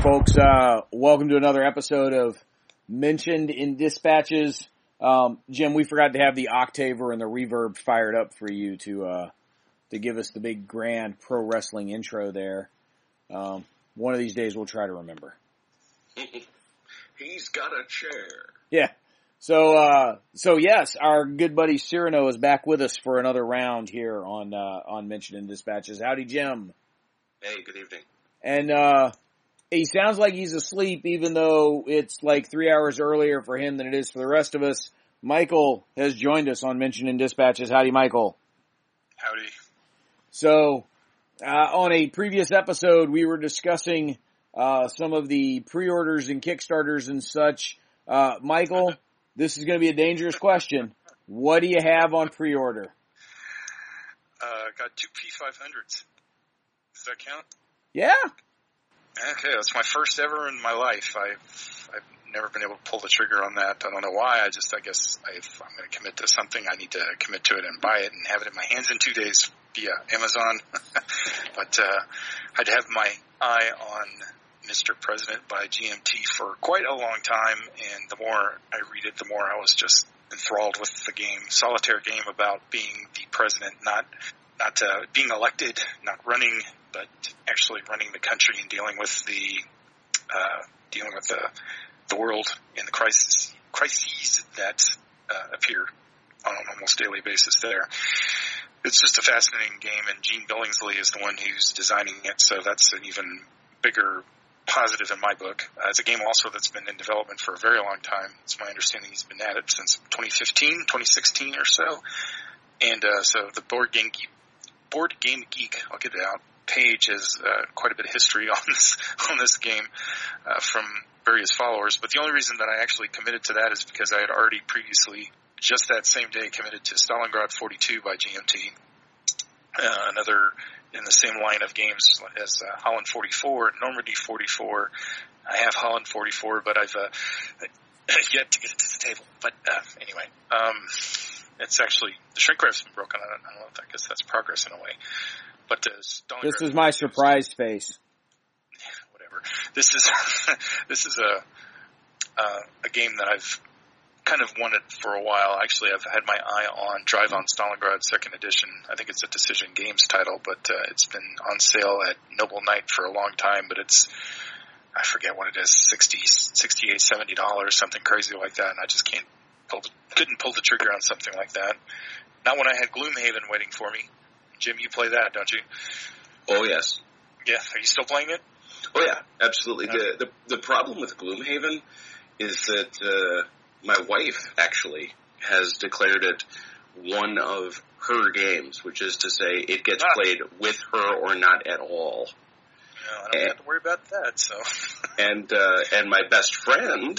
folks. Welcome to another episode of Mentioned in Dispatches. Jim, we forgot to have the octaver and the reverb fired up for you to give us the big grand pro wrestling intro there. One of these days we'll try to remember. He's got a chair. Yeah. So yes, our good buddy Cyrano is back with us for another round here on Mentioned in Dispatches. Howdy, Jim. Hey, good evening. And he sounds like he's asleep, even though it's like 3 hours earlier for him than it is for the rest of us. Michael has joined us on Mentioned in Dispatches. Howdy, Michael. Howdy. So, on a previous episode, we were discussing some of the pre-orders and Kickstarters and such. Michael, this is going to be a dangerous question. What do you have on pre-order? Got two P500s. Does that count? Yeah. Okay, that's my first ever in my life. I've never been able to pull the trigger on that. I don't know why. I guess if I'm going to commit to something, I need to commit to it and buy it and have it in my hands in 2 days via Amazon. But I'd have my eye on Mr. President by GMT for quite a long time, and the more I read it, the more I was just enthralled with the game. Solitaire game about being the president, not being elected, not running, but actually running the country and dealing with the world and the crises that appear on an almost daily basis there. It's just a fascinating game, and Gene Billingsley is the one who's designing it, so that's an even bigger positive in my book. It's a game also that's been in development for a very long time. It's my understanding he's been at it since 2016 or so. And so the Board Game Geek, I'll get it out, page has quite a bit of history on this game from various followers. But the only reason that I actually committed to that is because I had already previously, just that same day, committed to Stalingrad 42 by GMT, another in the same line of games as Holland 44, Normandy 44. I have Holland 44, but I've yet to get it to the table. But anyway, it's actually, the shrink wrap's been broken on it. I don't know if I guess that's progress in a way. But this is my surprised face. Whatever. This is a game that I've kind of wanted for a while. Actually, I've had my eye on Drive on Stalingrad 2nd Edition. I think it's a Decision Games title, but it's been on sale at Noble Knight for a long time, but I forget what it is, $68, $70, something crazy like that, and I just couldn't pull the trigger on something like that. Not when I had Gloomhaven waiting for me. Jim, you play that, don't you? Oh, yes. Yeah, are you still playing it? Oh, yeah, absolutely. Okay. The problem with Gloomhaven is that my wife actually has declared it one of her games, which is to say it gets played with her or not at all. No, I don't have to worry about that. So, and my best friend,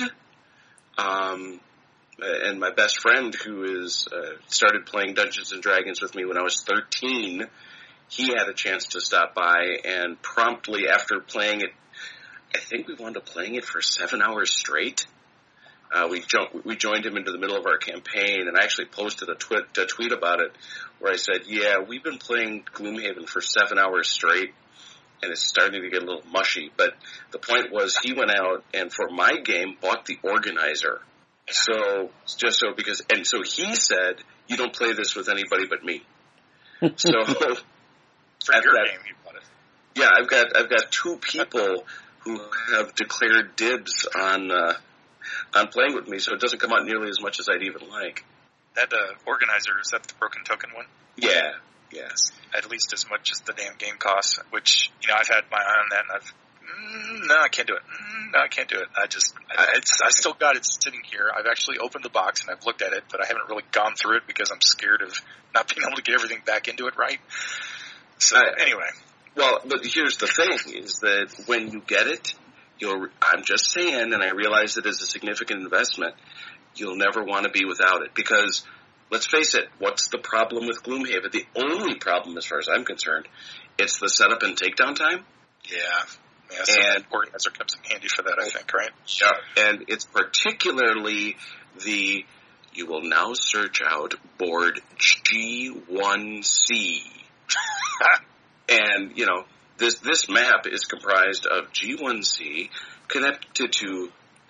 who is started playing Dungeons and Dragons with me when I was 13, he had a chance to stop by, and promptly after playing it, I think we wound up playing it for 7 hours straight. We joined him into the middle of our campaign, and I actually posted a tweet about it where I said, yeah, we've been playing Gloomhaven for 7 hours straight, and it's starting to get a little mushy. But the point was he went out and for my game bought the organizer. So he said, you don't play this with anybody but me. So for your game, you bought it. Yeah, I've got two people who have declared dibs on playing with me, so it doesn't come out nearly as much as I'd even like. That organizer, is that the broken token one? Yeah, yes. At least as much as the damn game costs, which, I've had my eye on that, and no, I can't do it. No, I can't do it. I still got it sitting here. I've actually opened the box and I've looked at it, but I haven't really gone through it because I'm scared of not being able to get everything back into it right. So, anyway. Well, but here's the thing, is that when you get it, I'm just saying, and I realize it is a significant investment, you'll never want to be without it. Because, let's face it, what's the problem with Gloomhaven? The only problem, as far as I'm concerned, it's the setup and takedown time. Yeah, so and organizer comes in handy for that, I think, right? Yeah, and it's particularly you will now search out board G1C. And, This map is comprised of G1C connected to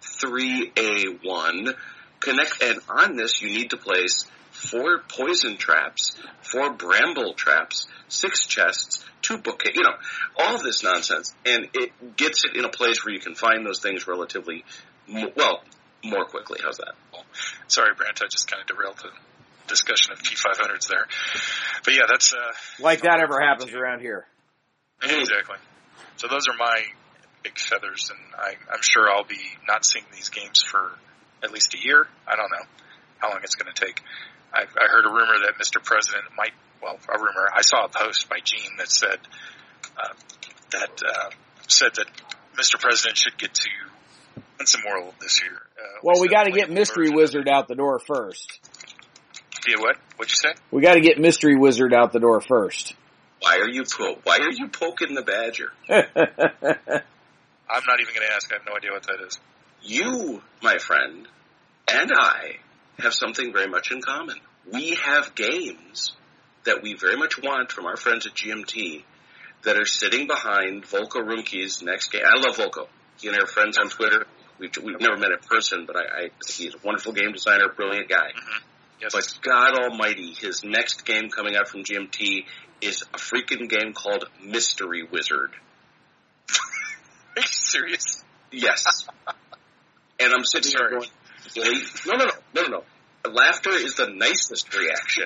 3A1. And on this, you need to place 4 poison traps, 4 bramble traps, 6 chests, 2 bookcases, all this nonsense. And it gets it in a place where you can find those things relatively, more quickly. How's that? Sorry, Brent, I just kind of derailed the discussion of P500s there. But yeah, that's... like that ever happens around here. Exactly. So those are my big feathers, and I'm sure I'll be not seeing these games for at least a year. I don't know how long it's going to take. I heard a rumor that Mr. President might, a rumor, I saw a post by Gene that said that Mr. President should get to Crimson World this year. Well, we got to get Mystery Wizard out the door first. Yeah, what? What'd you say? We got to get Mystery Wizard out the door first. Why are you poking the badger? I'm not even going to ask. I have no idea what that is. You, my friend, and I have something very much in common. We have games that we very much want from our friends at GMT that are sitting behind Volko Rumke's next game. I love Volko. He and I are friends on Twitter. We've never met in person, but he's a wonderful game designer, brilliant guy. Mm-hmm. Yes. But God almighty, his next game coming out from GMT is a freaking game called Mystery Wizard. Are you serious? Yes. And I'm sitting here going, no. Laughter is the nicest reaction.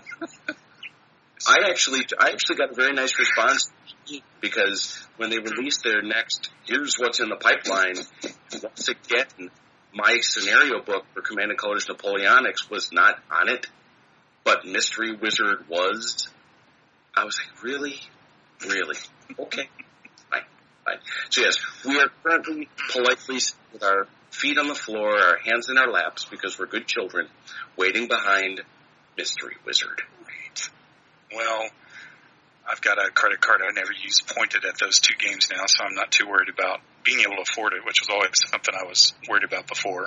I actually got a very nice response because when they released their next, here's what's in the pipeline, once again, my scenario book for Command and Colors Napoleonics was not on it, but Mystery Wizard was. I was like, really? Really? Okay. Fine. So yes, we are currently politely with our feet on the floor, our hands in our laps, because we're good children, waiting behind Mystery Wizard. Right. Well, I've got a credit card I never used pointed at those 2 games now, so I'm not too worried about being able to afford it, which was always something I was worried about before.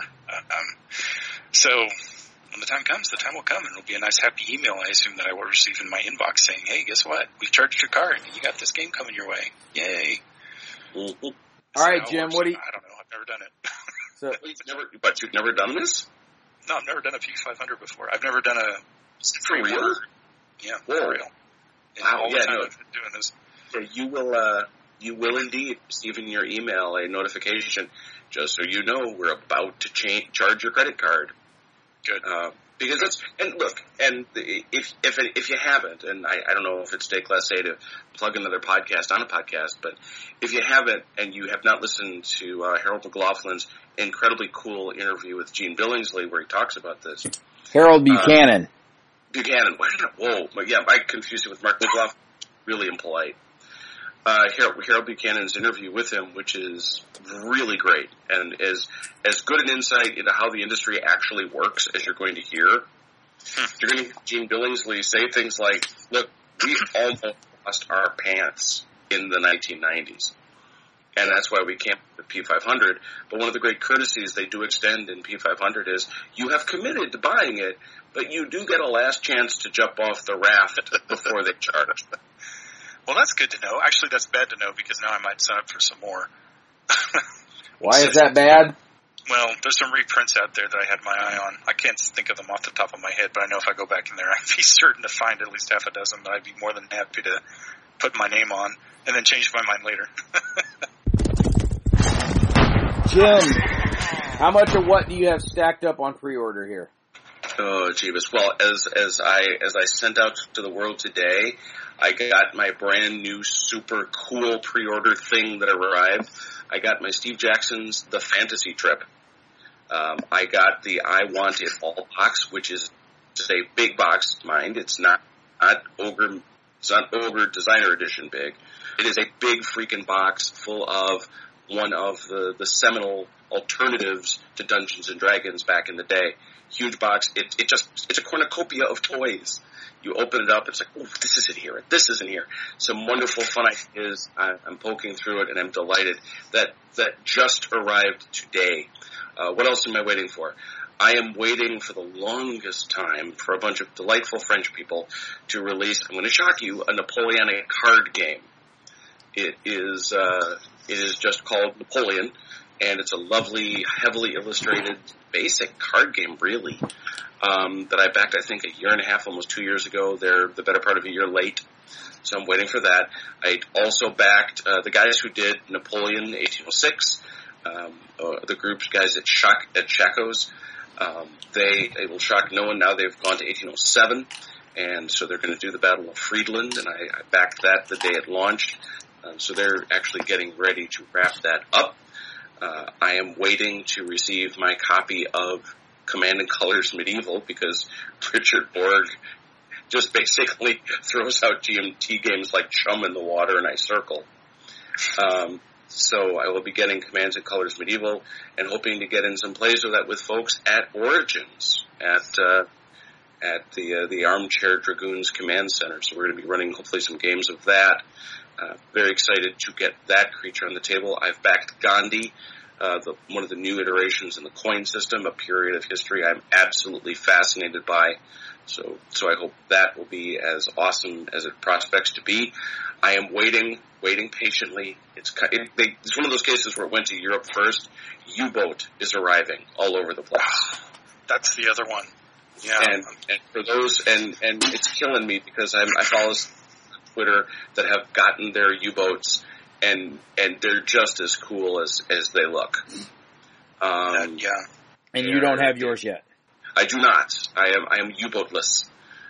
So when the time comes, the time will come, and it'll be a nice happy email, I assume, that I will receive in my inbox saying, hey, guess what? We've charged your card, and you got this game coming your way. Yay. Mm-hmm. All right, Jim, what do you... I don't know. I've never done it. So, you've never done this? No, I've never done a P500 before. I've never done a... For real? Yeah, Whoa. for real. Wow, I've been doing this. Yeah, you will indeed receive in your email a notification, just so you know we're about to charge your credit card. Good. Because that's, and look, and if you haven't, and I don't know if it's déclassé to plug another podcast on a podcast, but if you haven't and you have not listened to Harold McLaughlin's incredibly cool interview with Gene Billingsley where he talks about this. Harold Buchanan. Whoa. Yeah, I confused it with Mark McLaughlin. Really impolite. Harold Buchanan's interview with him, which is really great and is as good an insight into how the industry actually works as you're going to hear. You're going to hear Gene Billingsley say things like, look, we almost lost our pants in the 1990s. And that's why we came with P500. But one of the great courtesies they do extend in P500 is you have committed to buying it, but you do get a last chance to jump off the raft before they charge. Well, that's good to know. Actually, that's bad to know because now I might sign up for some more. Why is that bad? Well, there's some reprints out there that I had my eye on. I can't think of them off the top of my head, but I know if I go back in there, I'd be certain to find at least half a dozen that I'd be more than happy to put my name on and then change my mind later. Jim, how much of what do you have stacked up on pre-order here? Oh, Jeebus. Well, as I sent out to the world today, I got my brand new super cool pre-order thing that arrived. I got my Steve Jackson's The Fantasy Trip. I got the I Want It All box, which is just a big box, mind. It's not Ogre Designer Edition big. It is a big freaking box full of one of the seminal alternatives to Dungeons and Dragons back in the day. Huge box. It's a cornucopia of toys. You open it up, it's like, oh, this isn't here. This isn't here. Some wonderful fun ideas. I'm poking through it, and I'm delighted that just arrived today. What else am I waiting for? I am waiting for the longest time for a bunch of delightful French people to release, I'm going to shock you, a Napoleonic card game. It is just called Napoleon, and it's a lovely, heavily illustrated, basic card game, really, that I backed, I think, 1.5 years, almost 2 years ago. They're the better part of a year late, so I'm waiting for that. I also backed the guys who did Napoleon 1806, the group's guys at Shakos. They will shock no one. Now they've gone to 1807, and so they're going to do the Battle of Friedland, and I backed that the day it launched. So they're actually getting ready to wrap that up. I am waiting to receive my copy of Command and Colors Medieval because Richard Borg just basically throws out GMT games like chum in the water, and I circle. So I will be getting Commands and Colors Medieval and hoping to get in some plays with that with folks at Origins at the Armchair Dragoons Command Center. So we're going to be running hopefully some games of that. Very excited to get that creature on the table. I've backed Gandhi, one of the new iterations in the coin system, a period of history I'm absolutely fascinated by. So I hope that will be as awesome as it prospects to be. I am waiting patiently. It's one of those cases where it went to Europe first. U-Boat is arriving all over the place. That's the other one. Yeah. And for those, and it's killing me because I follow Twitter that have gotten their U-Boats and they're just as cool as they look. Yeah. And you don't have yours yet. I do not. I am U-Boatless.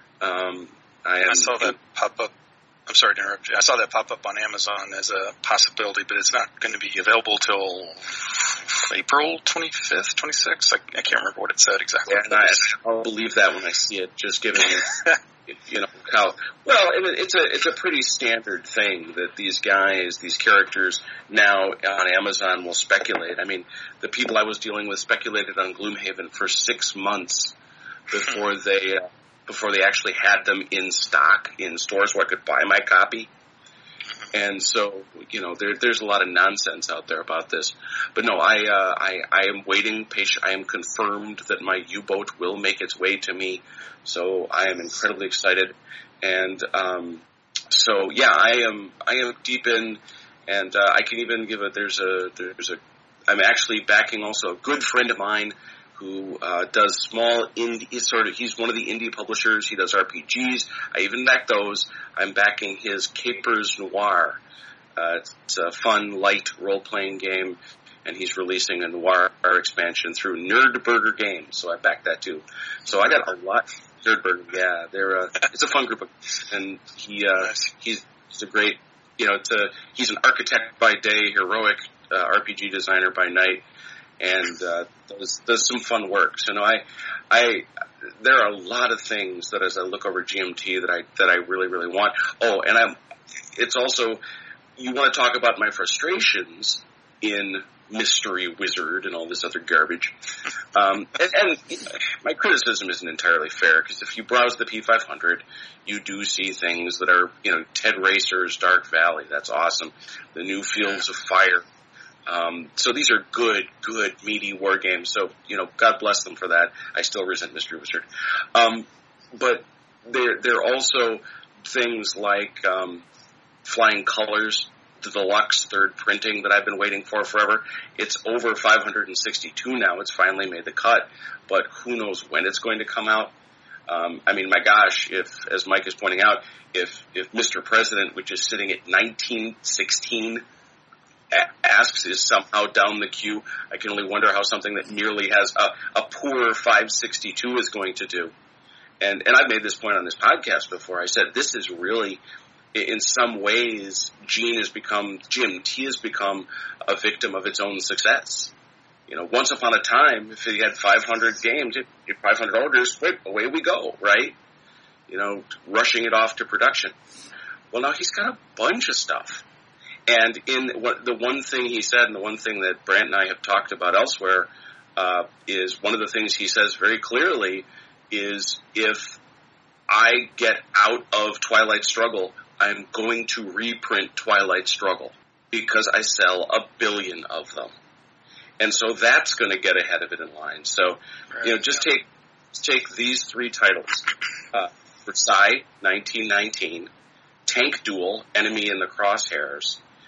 I saw that pop up. I'm sorry to interrupt you. I saw that pop up on Amazon as a possibility, but it's not going to be available till April 25th, 26th. I can't remember what it said exactly. Yeah, I'll believe that when I see it. Just given how well it's a pretty standard thing that these guys, these characters now on Amazon will speculate. I mean, the people I was dealing with speculated on Gloomhaven for 6 months before they actually had them in stock in stores where I could buy my copy. And so, there's a lot of nonsense out there about this. But no, I am waiting patient. I am confirmed that my U-Boat will make its way to me. So I am incredibly excited. And, I am deep in, and, I can even give I'm actually backing also a good friend of mine who does small indie, he's one of the indie publishers. He does RPGs. I even back those. I'm backing his Capers Noir. It's a fun, light role-playing game, and he's releasing a Noir expansion through Nerdburger Games, so I backed that too. So I got a lot. Nerdburger, yeah, it's a fun group of, and he's a great, he's an architect by day, heroic RPG designer by night. And does some fun work. So there are a lot of things that as I look over GMT that I really, really want. Oh, and it's also, you want to talk about my frustrations in Mystery Wizard and all this other garbage. And my criticism isn't entirely fair because if you browse the P500, you do see things that are, Ted Racer's Dark Valley. That's awesome. The new Fields of Fire. So these are good, meaty war games. So, God bless them for that. I still resent Mystery Wizard. But there are also things like, Flying Colors, the deluxe third printing that I've been waiting for forever. It's over 562 now. It's finally made the cut, but who knows when it's going to come out. My gosh, as Mike is pointing out, if Mr. President, which is sitting at 1916, asks is somehow down the queue, I can only wonder how something that merely has a poor 562 is going to do. And I've made this point on this podcast before. I said this is really, in some ways, GMT has become a victim of its own success. Once upon a time, if it had 500 games, 500 orders, away we go, right? Rushing it off to production. Well, now he's got a bunch of stuff. And the one thing he said, and the one thing that Brant and I have talked about elsewhere, is one of the things he says very clearly is if I get out of Twilight Struggle, I'm going to reprint Twilight Struggle because I sell 1 billion of them. And so that's going to get ahead of it in line. So, take these 3 titles. Versailles, 1919, Tank Duel, Enemy in the Crosshairs,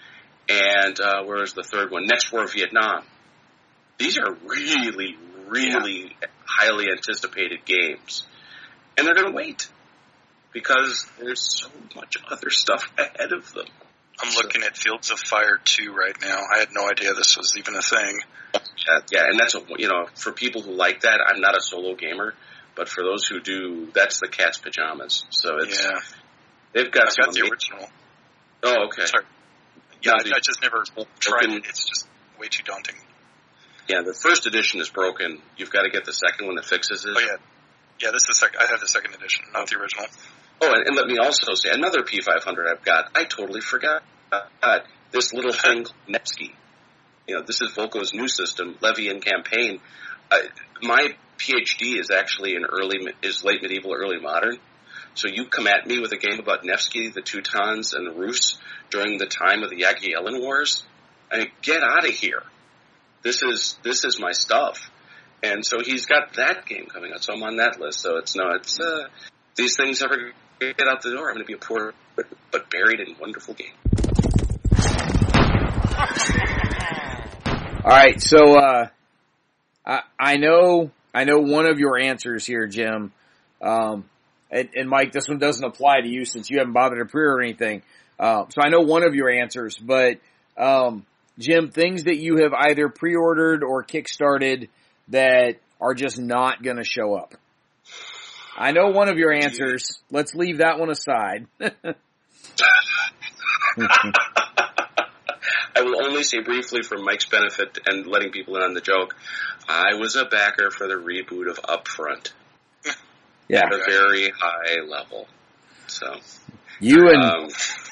and where was the third one? Next War Vietnam. These are really, really highly anticipated games, and they're going to wait because there's so much other stuff ahead of them. I'm looking at Fields of Fire 2 right now. I had no idea this was even a thing. Yeah, and that's for people who like that. I'm not a solo gamer, but for those who do, that's the cat's pajamas. So they've got the original. Oh, okay. Sorry. Yeah, I just never tried it. It's just way too daunting. Yeah, the first edition is broken. You've got to get the second one that fixes it. Oh yeah, yeah. This is I have the second edition, not the original. Oh, and let me also say another P500 I've got. I totally forgot this little thing called Nevsky. This is Volko's new system, Levian Campaign. My PhD is actually is late medieval, early modern. So you come at me with a game about Nevsky, the Teutons, and the Rus during the time of the Jagiellon Wars. I mean, get out of here. This is my stuff. And so he's got that game coming out. So I'm on that list. So these things never get out the door. I'm going to be a poor but buried in wonderful game. All right, so I know one of your answers here, Jim. And Mike, this one doesn't apply to you since you haven't bothered to pre-order anything. So I know one of your answers, but Jim, things that you have either pre-ordered or kickstarted that are just not going to show up. I know one of your answers. Let's leave that one aside. I will only say briefly for Mike's benefit and letting people in on the joke, I was a backer for the reboot of Upfront. Yeah. At a very high level. So. You and...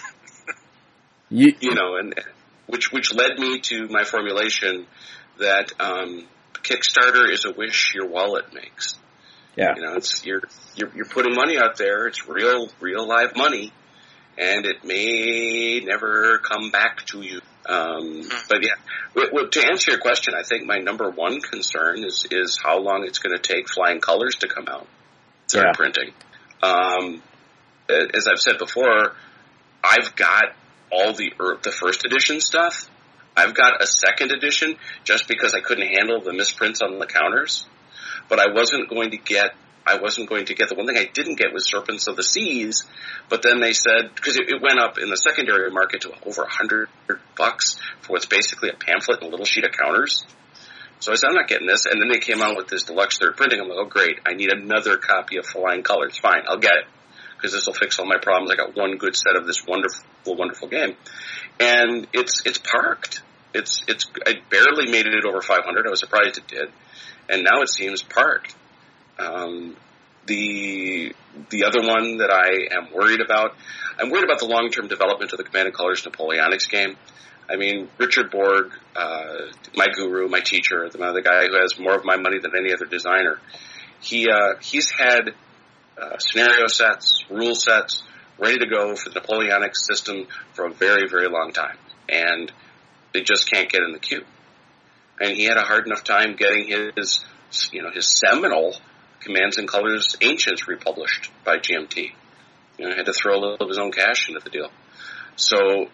and which led me to my formulation that Kickstarter is a wish your wallet makes. Yeah. It's you're putting money out there. It's real live money, and it may never come back to you. But yeah, to answer your question, I think my number one concern is how long it's going to take Flying Colors to come out. Start printing. As I've said before, I've got all the first edition stuff. I've got a second edition just because I couldn't handle the misprints on the counters. But I wasn't going to get the one thing I didn't get was Serpents of the Seas. But then they said, because it went up in the secondary market to over $100 for what's basically a pamphlet and a little sheet of counters. So I said, I'm not getting this. And then they came out with this deluxe third printing. I'm like, oh great, I need another copy of Flying Colors. Fine, I'll get it. Because this will fix all my problems. I got one good set of this wonderful, wonderful game. And it's parked. I barely made it over 500. I was surprised it did. And now it seems parked. The other one that I am worried about, I'm worried about the long-term development of the Command & Colors Napoleonics game. I mean, Richard Borg, my guru, my teacher, the guy who has more of my money than any other designer, he's had scenario sets, rule sets, ready to go for the Napoleonic system for a very, very long time. And they just can't get in the queue. And he had a hard enough time getting his seminal Commands and Colors Ancients republished by GMT. Had to throw a little of his own cash into the deal. So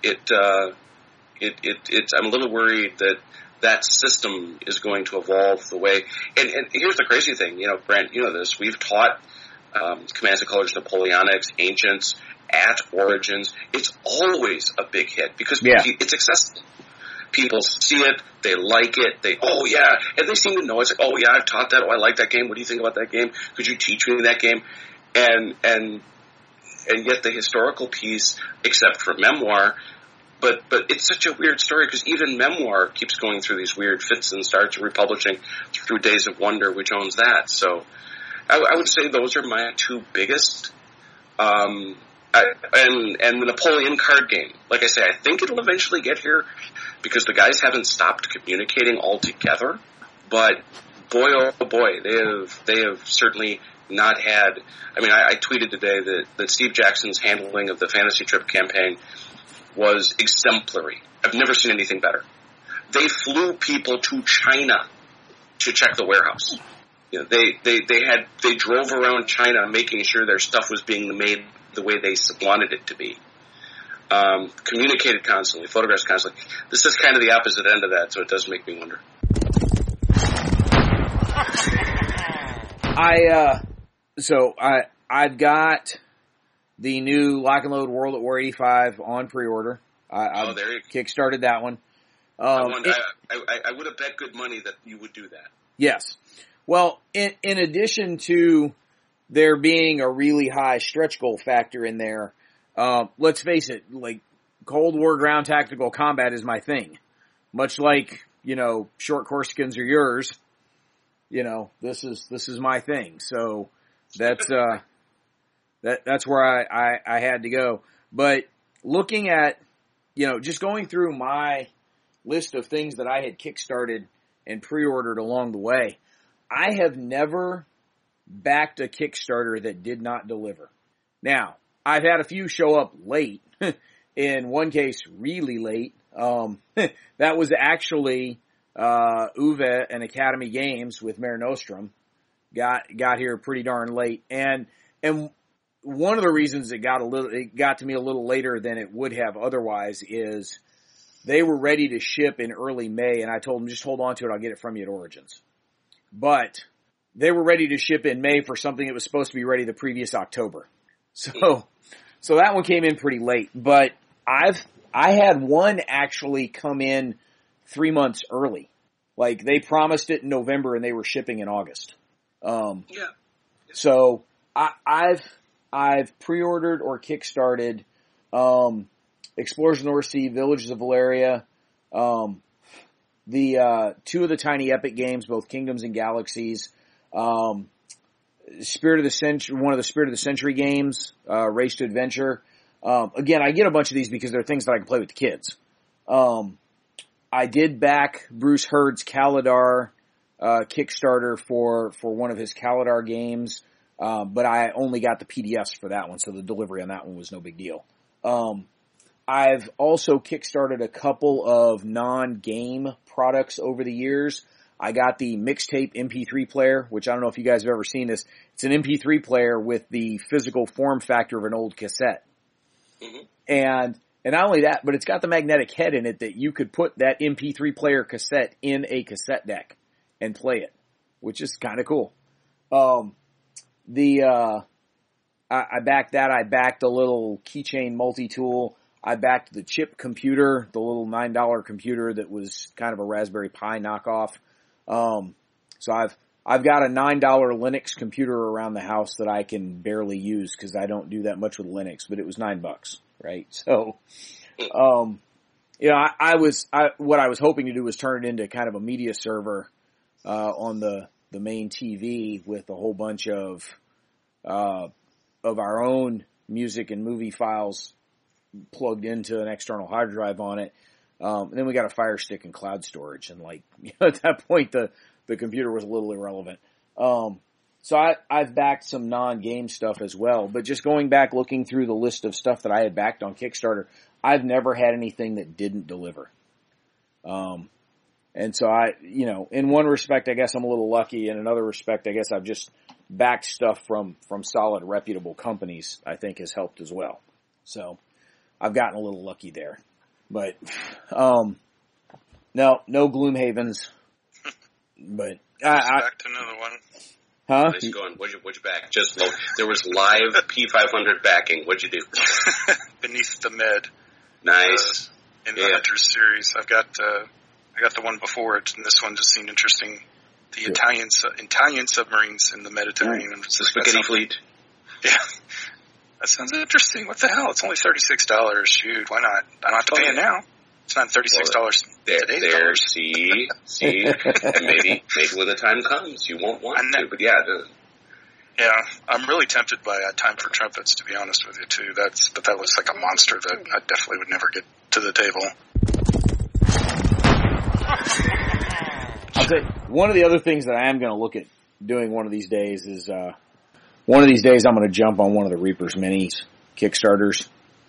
I'm a little worried that system is going to evolve the way. And here's the crazy thing, Brent, you know this. We've taught Commands and Colors Napoleonics, Ancients at Origins. It's always a big hit because it's accessible. People see it, they like it, and they seem to know. It's like, oh yeah, I've taught that, I like that game, what do you think about that game? Could you teach me that game? And yet the historical piece, except for Memoir, but it's such a weird story because even Memoir keeps going through these weird fits and starts republishing through Days of Wonder, which owns that. So I would say those are my two biggest. And the Napoleon card game, like I say, I think it'll eventually get here because the guys haven't stopped communicating altogether. But boy, oh boy, they have certainly not had. I mean, I tweeted today that Steve Jackson's handling of the Fantasy Trip campaign was exemplary. I've never seen anything better. They flew people to China to check the warehouse. They drove around China making sure their stuff was being made the way they wanted it to be. communicated constantly, photographed constantly. This is kind of the opposite end of that, so it does make me wonder. I've got the new Lock and Load World at War 85 on pre-order. I there you go. kickstarted that one. I would have bet good money that you would do that. Yes. Well, in addition to there being a really high stretch goal factor in there, let's face it, like Cold War ground tactical combat is my thing. Much like, short Corsicans are yours, this is my thing. So that's that's where I had to go. But looking at, just going through my list of things that I had kickstarted and pre-ordered along the way, I have never backed a Kickstarter that did not deliver. Now, I've had a few show up late. In one case, really late. That was actually Uwe and Academy Games with Mare Nostrum. Got here pretty darn late. And one of the reasons it got to me a little later than it would have otherwise is they were ready to ship in early May, and I told them, just hold on to it, I'll get it from you at Origins. But they were ready to ship in May for something that was supposed to be ready the previous October. So that one came in pretty late. But I had one actually come in 3 months early. Like, they promised it in November and they were shipping in August. Yeah. So I've pre-ordered or kickstarted Explorers of the North Sea, Villages of Valeria, the two of the Tiny Epic games, both Kingdoms and Galaxies, Spirit of the Century, one of the Spirit of the Century games, Race to Adventure. Again, I get a bunch of these because they're things that I can play with the kids. I did back Bruce Hurd's Kaladar Kickstarter for one of his Kaladar games, but I only got the PDFs for that one, so the delivery on that one was no big deal. I've also kickstarted a couple of non-game products over the years. I got the Mixtape MP3 player, which I don't know if you guys have ever seen this. It's an MP3 player with the physical form factor of an old cassette. Mm-hmm. And not only that, but it's got the magnetic head in it that you could put that MP3 player cassette in a cassette deck and play it, which is kind of cool. I backed that. I backed a little keychain multi-tool. I backed the chip computer, the little $9 computer that was kind of a Raspberry Pi knockoff. So I've got a $9 Linux computer around the house that I can barely use because I don't do that much with Linux, but it was $9, right? So, what I was hoping to do was turn it into kind of a media server, on the main TV with a whole bunch of our own music and movie files plugged into an external hard drive on it. And then we got a Fire Stick and cloud storage, and at that point the computer was a little irrelevant. So I've backed some non-game stuff as well, but just going back looking through the list of stuff that I had backed on Kickstarter, I've never had anything that didn't deliver. And so in one respect, I guess I'm a little lucky. In another respect, I guess I've just backed stuff from solid, reputable companies, I think has helped as well. So I've gotten a little lucky there. But, no Gloomhavens. But I backed another one. Huh? Nice going. What'd you back? Just there was live P500 backing. What'd you do? Beneath the Med. Nice. In the Hunters series, I got the one before it, and this one just seemed interesting. The Italian submarines in the Mediterranean. The Spaghetti Fleet. Yeah. That sounds interesting. What the hell? It's only $36. Shoot, why not? I don't have to pay it now. It's not $36 today. There, see, maybe when the time comes, you won't want to. But yeah, I'm really tempted by Time for Trumpets, to be honest with you too. But that looks like a monster that I definitely would never get to the table. I'll tell you, one of the other things that I am going to look at doing one of these days is, one of these days I'm going to jump on one of the Reapers Minis Kickstarters.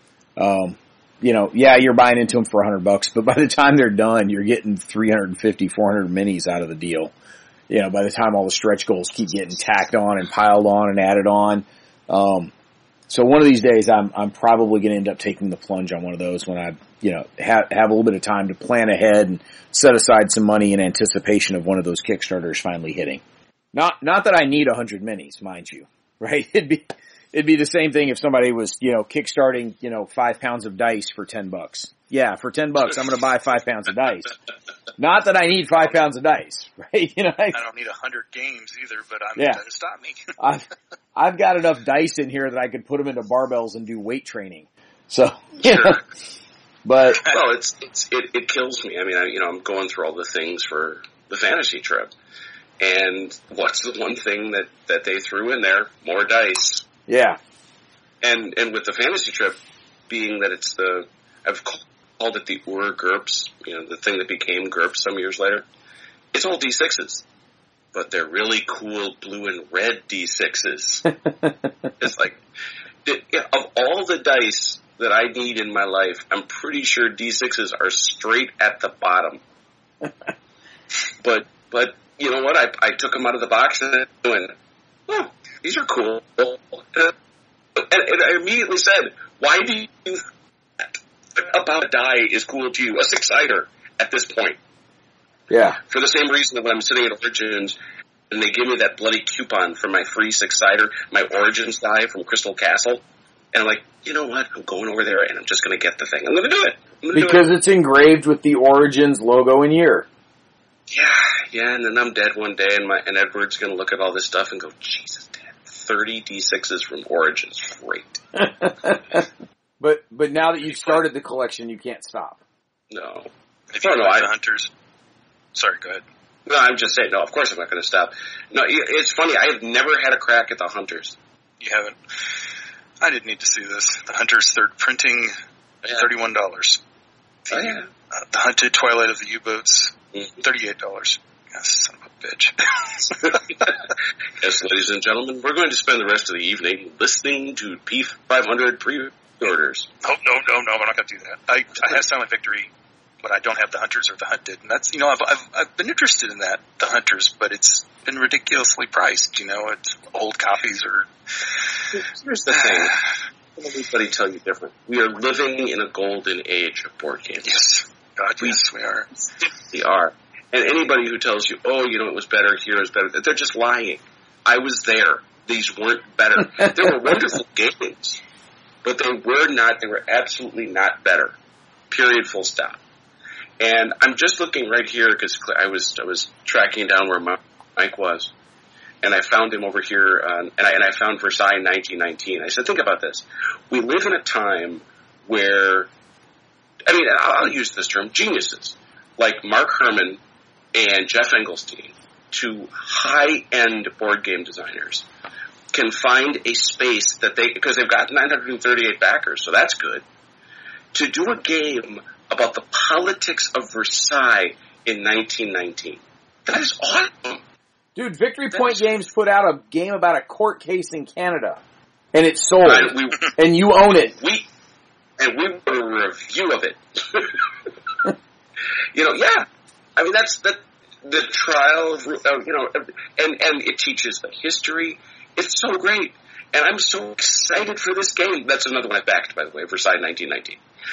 You're buying into them for $100, but by the time they're done, you're getting 350, 400 minis out of the deal. By the time all the stretch goals keep getting tacked on and piled on and added on. So one of these days, I'm probably going to end up taking the plunge on one of those when I, have a little bit of time to plan ahead and set aside some money in anticipation of one of those Kickstarters finally hitting. Not that I need 100 minis, mind you, right? It'd be the same thing if somebody was, kickstarting, 5 pounds of dice for $10. Yeah, for $10, I'm going to buy 5 pounds of dice. Not that I need 5 pounds of dice, right? I don't need 100 games either, but I'm going to stop me. I've got enough dice in here that I could put them into barbells and do weight training. So, but well, it kills me. I mean, I'm going through all the things for the fantasy trip, and what's the one thing that they threw in there? More dice. Yeah. And with the fantasy trip being that I've called it the GURPS, the thing that became GURPS some years later. It's all D6s, but they're really cool blue and red D6s. It's like, of all the dice that I need in my life, I'm pretty sure D6s are straight at the bottom. But you know what? I took them out of the box and went, oh, these are cool. And I immediately said, why do you think about a die is cool to you, a six-sider, at this point? Yeah. For the same reason that when I'm sitting at Origins and they give me that bloody coupon for my free six-sider, my Origins die from Crystal Castle, and I'm like, you know what? I'm going over there and I'm just going to get the thing. I'm going to do it. Because it's engraved with the Origins logo and year. Yeah, and then I'm dead one day and Edward's going to look at all this stuff and go, Jesus, Dad, 30 D6s from Origins. Great. But now that you've started the collection, you can't stop. No. If you like the Hunters. Sorry, go ahead. No, I'm just saying, no, of course I'm not going to stop. No, it's funny, I have never had a crack at the Hunters. You haven't? I didn't need to see this. The Hunters third printing, $31. The Hunted Twilight of the U-Boats, $38. Yes, son of a bitch. Yes, ladies and gentlemen, we're going to spend the rest of the evening listening to P500 pre-orders. No, I'm not going to do that. I have Silent Victory, but I don't have the Hunters or the Hunted, and that's, I've been interested in that, the Hunters, but it's been ridiculously priced, it's old copies or... Here's the thing. Let everybody tell you different. We are living in a golden age of board games. Yes. God, yes, we are. We are. And anybody who tells you, it was better, here it was better, they're just lying. I was there. These weren't better. They were wonderful games, but they were absolutely not better. Period, full stop. And I'm just looking right here because I was tracking down where Mike was, and I found him over here, and I found Versailles 1919. I said, think about this. We live in a time where, I'll use this term, geniuses, like Mark Herman and Jeff Engelstein, two high-end board game designers, can find a space that because they've got 938 backers, so that's good, to do a game about the politics of Versailles in 1919. That is awesome. Dude, Victory Point Games put out a game about a court case in Canada, and it's sold, and you own it. We wrote a review of it. That's the trial of, and it teaches the history. It's so great. And I'm so excited for this game. That's another one I backed, by the way, Versailles 1919.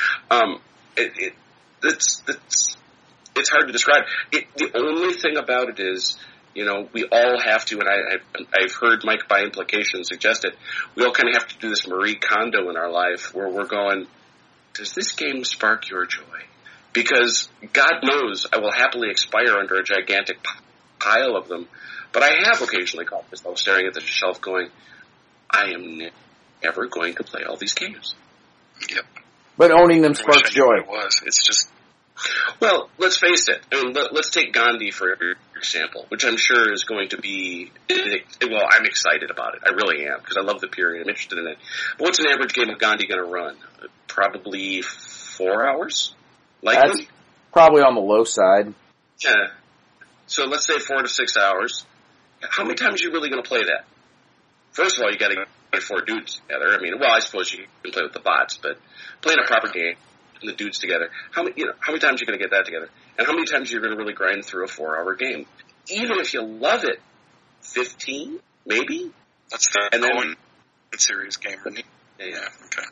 It's hard to describe. The only thing about it is, we all have to, and I've heard Mike by implication suggest it, we all kind of have to do this Marie Kondo in our life where we're going, does this game spark your joy? Because God knows I will happily expire under a gigantic pile of them, but I have occasionally caught myself staring at the shelf going, I am never going to play all these games. Yep. But owning them sparks joy. It was. It's just... Well, let's face it. Let's take Gandhi for example, which I'm sure is going to be... Well, I'm excited about it. I really am, because I love the period. I'm interested in it. But what's an average game of Gandhi going to run? Probably 4 hours? Likely? That's probably on the low side. Yeah. So let's say 4 to 6 hours. How many times are you really going to play that? First of all, you got to get 4 dudes together. I suppose you can play with the bots, but playing a proper game and the dudes together, how many times are you going to get that together? And how many times are you going to really grind through a 4-hour game? Even if you love it, 15, maybe? That's the going serious game, Yeah. Okay.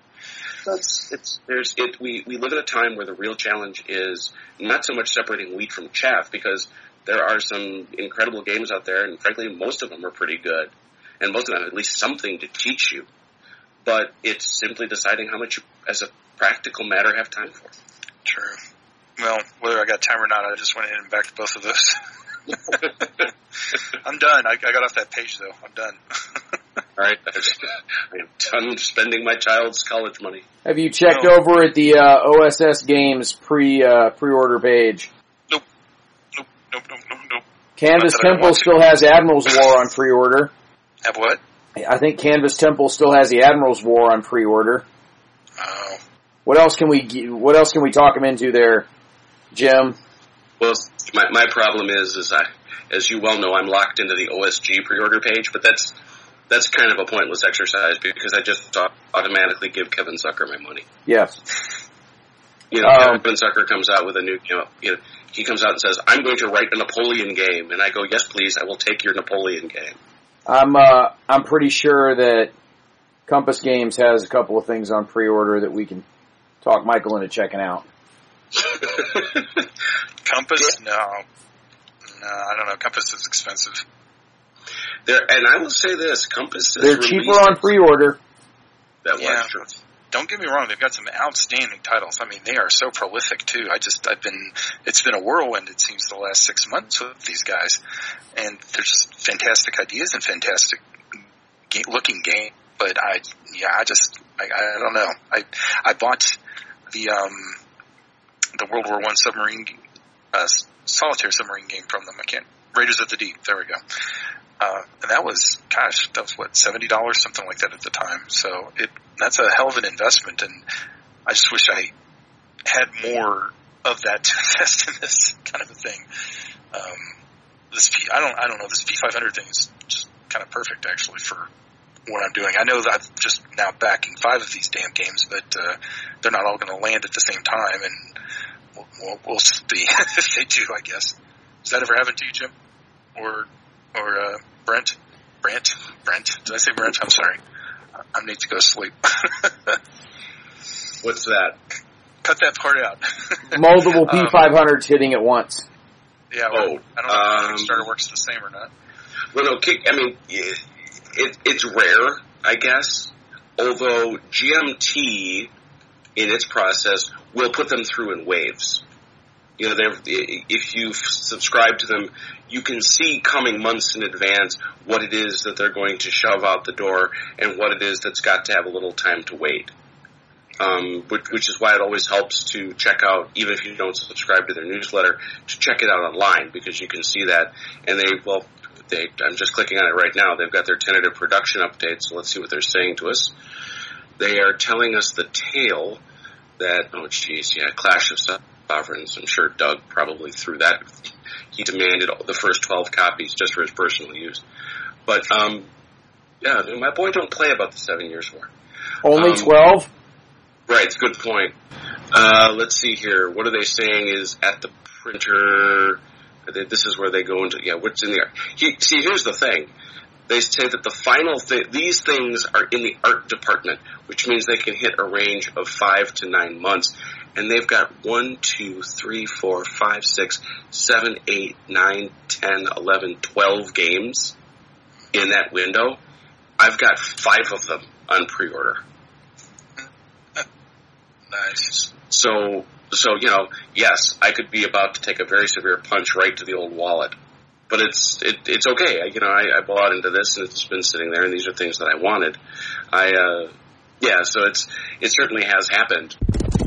We live in a time where the real challenge is not so much separating wheat from chaff, because there are some incredible games out there, and frankly, most of them are pretty good, and most of them have at least something to teach you. But it's simply deciding how much you, as a practical matter, have time for. True. Well, whether I got time or not, I just went ahead and backed both of those. I'm done. I got off that page, though. I'm done. All right. I am done spending my child's college money. Have you checked over at the OSS Games pre-order page? Nope. Canvas Temple still has Admiral's War on pre-order. Have what? I think Canvas Temple still has the Admiral's War on pre-order. Oh. What else can we talk them into there, Jim? Well, my problem is as you well know, I'm locked into the OSG pre-order page, but that's kind of a pointless exercise because I just automatically give Kevin Zucker my money. Yes. Kevin Zucker comes out with a new, he comes out and says, "I'm going to write a Napoleon game," and I go, "Yes, please, I will take your Napoleon game." I'm pretty sure that Compass Games has a couple of things on pre-order that we can talk Michael into checking out. Compass? No, I don't know. Compass is expensive. And I will say this, Compass is they're cheaper on pre-order. That was true. Don't get me wrong, they've got some outstanding titles. I mean, they are so prolific too. It's been a whirlwind, it seems, the last 6 months with these guys. And they're just fantastic ideas and fantastic looking game. But I don't know. I bought the World War I submarine, solitaire submarine game from them. Raiders of the Deep. There we go. And that was what, $70, something like that at the time. So that's a hell of an investment, and I just wish I had more of that to invest in this kind of a thing. I don't know, this P500 thing is just kind of perfect actually for what I'm doing. I know that I'm just now backing 5 of these damn games, but they're not all going to land at the same time, and we'll see if they do, I guess. Does that ever happen to you, Jim? Or Brent? Did I say Brent? I'm sorry. I need to go sleep. What's that? Cut that part out. Multiple P500s hitting at once. Yeah, well, I don't know if Kickstarter works the same or not. Well, no, it's rare, I guess. Although GMT, in its process, will put them through in waves. If you subscribe to them, you can see coming months in advance what it is that they're going to shove out the door and what it is that's got to have a little time to wait. Which is why it always helps to check out, even if you don't subscribe to their newsletter, to check it out online, because you can see that. And I'm just clicking on it right now. They've got their tentative production update, so let's see what they're saying to us. They are telling us the tale that, Clash of Sovereigns. I'm sure Doug probably threw that. He demanded the first 12 copies just for his personal use. But, my boy don't play about the 7 Years' War. Only 12? Right, it's a good point. Let's see here. What are they saying is at the printer? This is where they go into, what's in the art. Here's the thing. They say that the final these things are in the art department, which means they can hit a range of 5 to 9 months. And they've got 1, 2, 3, 4, 5, 6, 7, 8, 9, 10, 11, 12 games in that window. I've got 5 of them on pre-order. Nice. So, yes, I could be about to take a very severe punch right to the old wallet. But it's okay. I bought into this, and it's been sitting there, and these are things that I wanted. So it certainly has happened.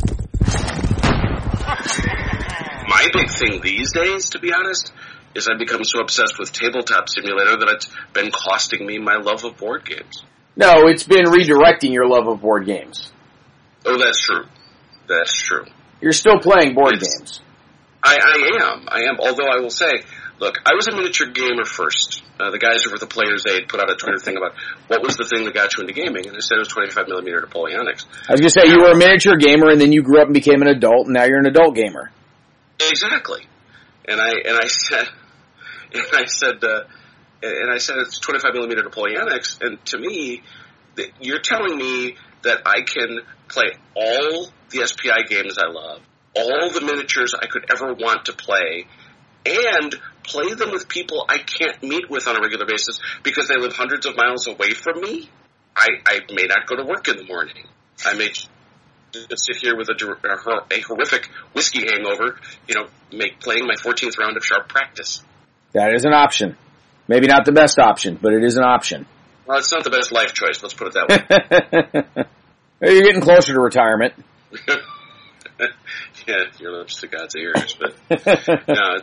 My big thing these days, to be honest, is I've become so obsessed with Tabletop Simulator that it's been costing me my love of board games. No, it's been redirecting your love of board games. Oh, that's true. That's true. You're still playing board games. I am. Although I will say, look, I was a miniature gamer first. The guys over at the Players Aid put out a Twitter thing about what was the thing that got you into gaming, and I said it was 25mm Napoleonics. I was going to say, you were a miniature gamer, and then you grew up and became an adult, and now you're an adult gamer. Exactly. And I said it's 25mm Napoleonics, and to me, You're telling me that I can play all the SPI games I love, all the miniatures I could ever want to play, and play them with people I can't meet with on a regular basis because they live hundreds of miles away from me? I may not go to work in the morning. I may sit here with a horrific whiskey hangover, playing my 14th round of sharp practice. That is an option. Maybe not the best option, but it is an option. Well, it's not the best life choice, let's put it that way. You're getting closer to retirement. Yeah, your lips to God's ears, but no,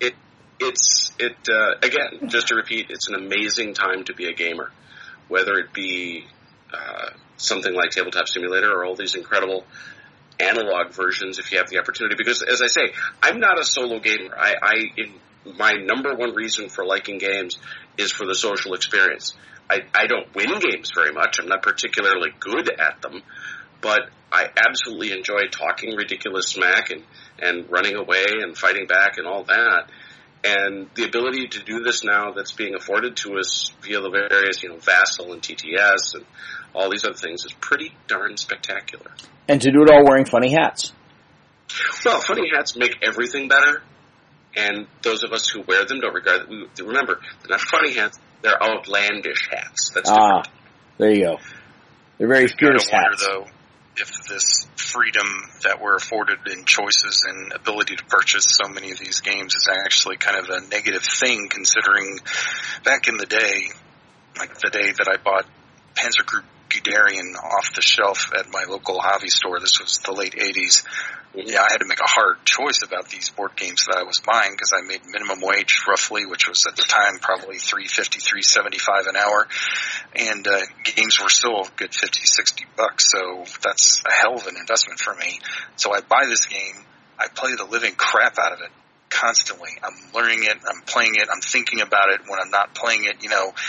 again, just to repeat, it's an amazing time to be a gamer, whether it be something like Tabletop Simulator or all these incredible analog versions if you have the opportunity, because as I say, I'm not a solo gamer. My number one reason for liking games is for the social experience. I don't win games very much. I'm not particularly good at them, but I absolutely enjoy talking ridiculous smack and running away and fighting back and all that. And the ability to do this now that's being afforded to us via the various, Vassal and TTS and all these other things is pretty darn spectacular. And to do it all wearing funny hats. Well, funny hats make everything better. And those of us who wear them don't regard them. Remember, they're not funny hats, they're outlandish hats. That's different. There you go. They're very fierce hats. Though, if this freedom that we're afforded in choices and ability to purchase so many of these games is actually kind of a negative thing, considering back in the day, like the day that I bought Panzer Group Guderian off the shelf at my local hobby store, this was the late 80s, I had to make a hard choice about these board games that I was buying because I made minimum wage roughly, which was at the time probably $3.50, $3.75 an hour, and games were still a good $50, $60, so that's a hell of an investment for me. So I buy this game, I play the living crap out of it constantly. I'm learning it, I'm playing it, I'm thinking about it when I'm not playing it,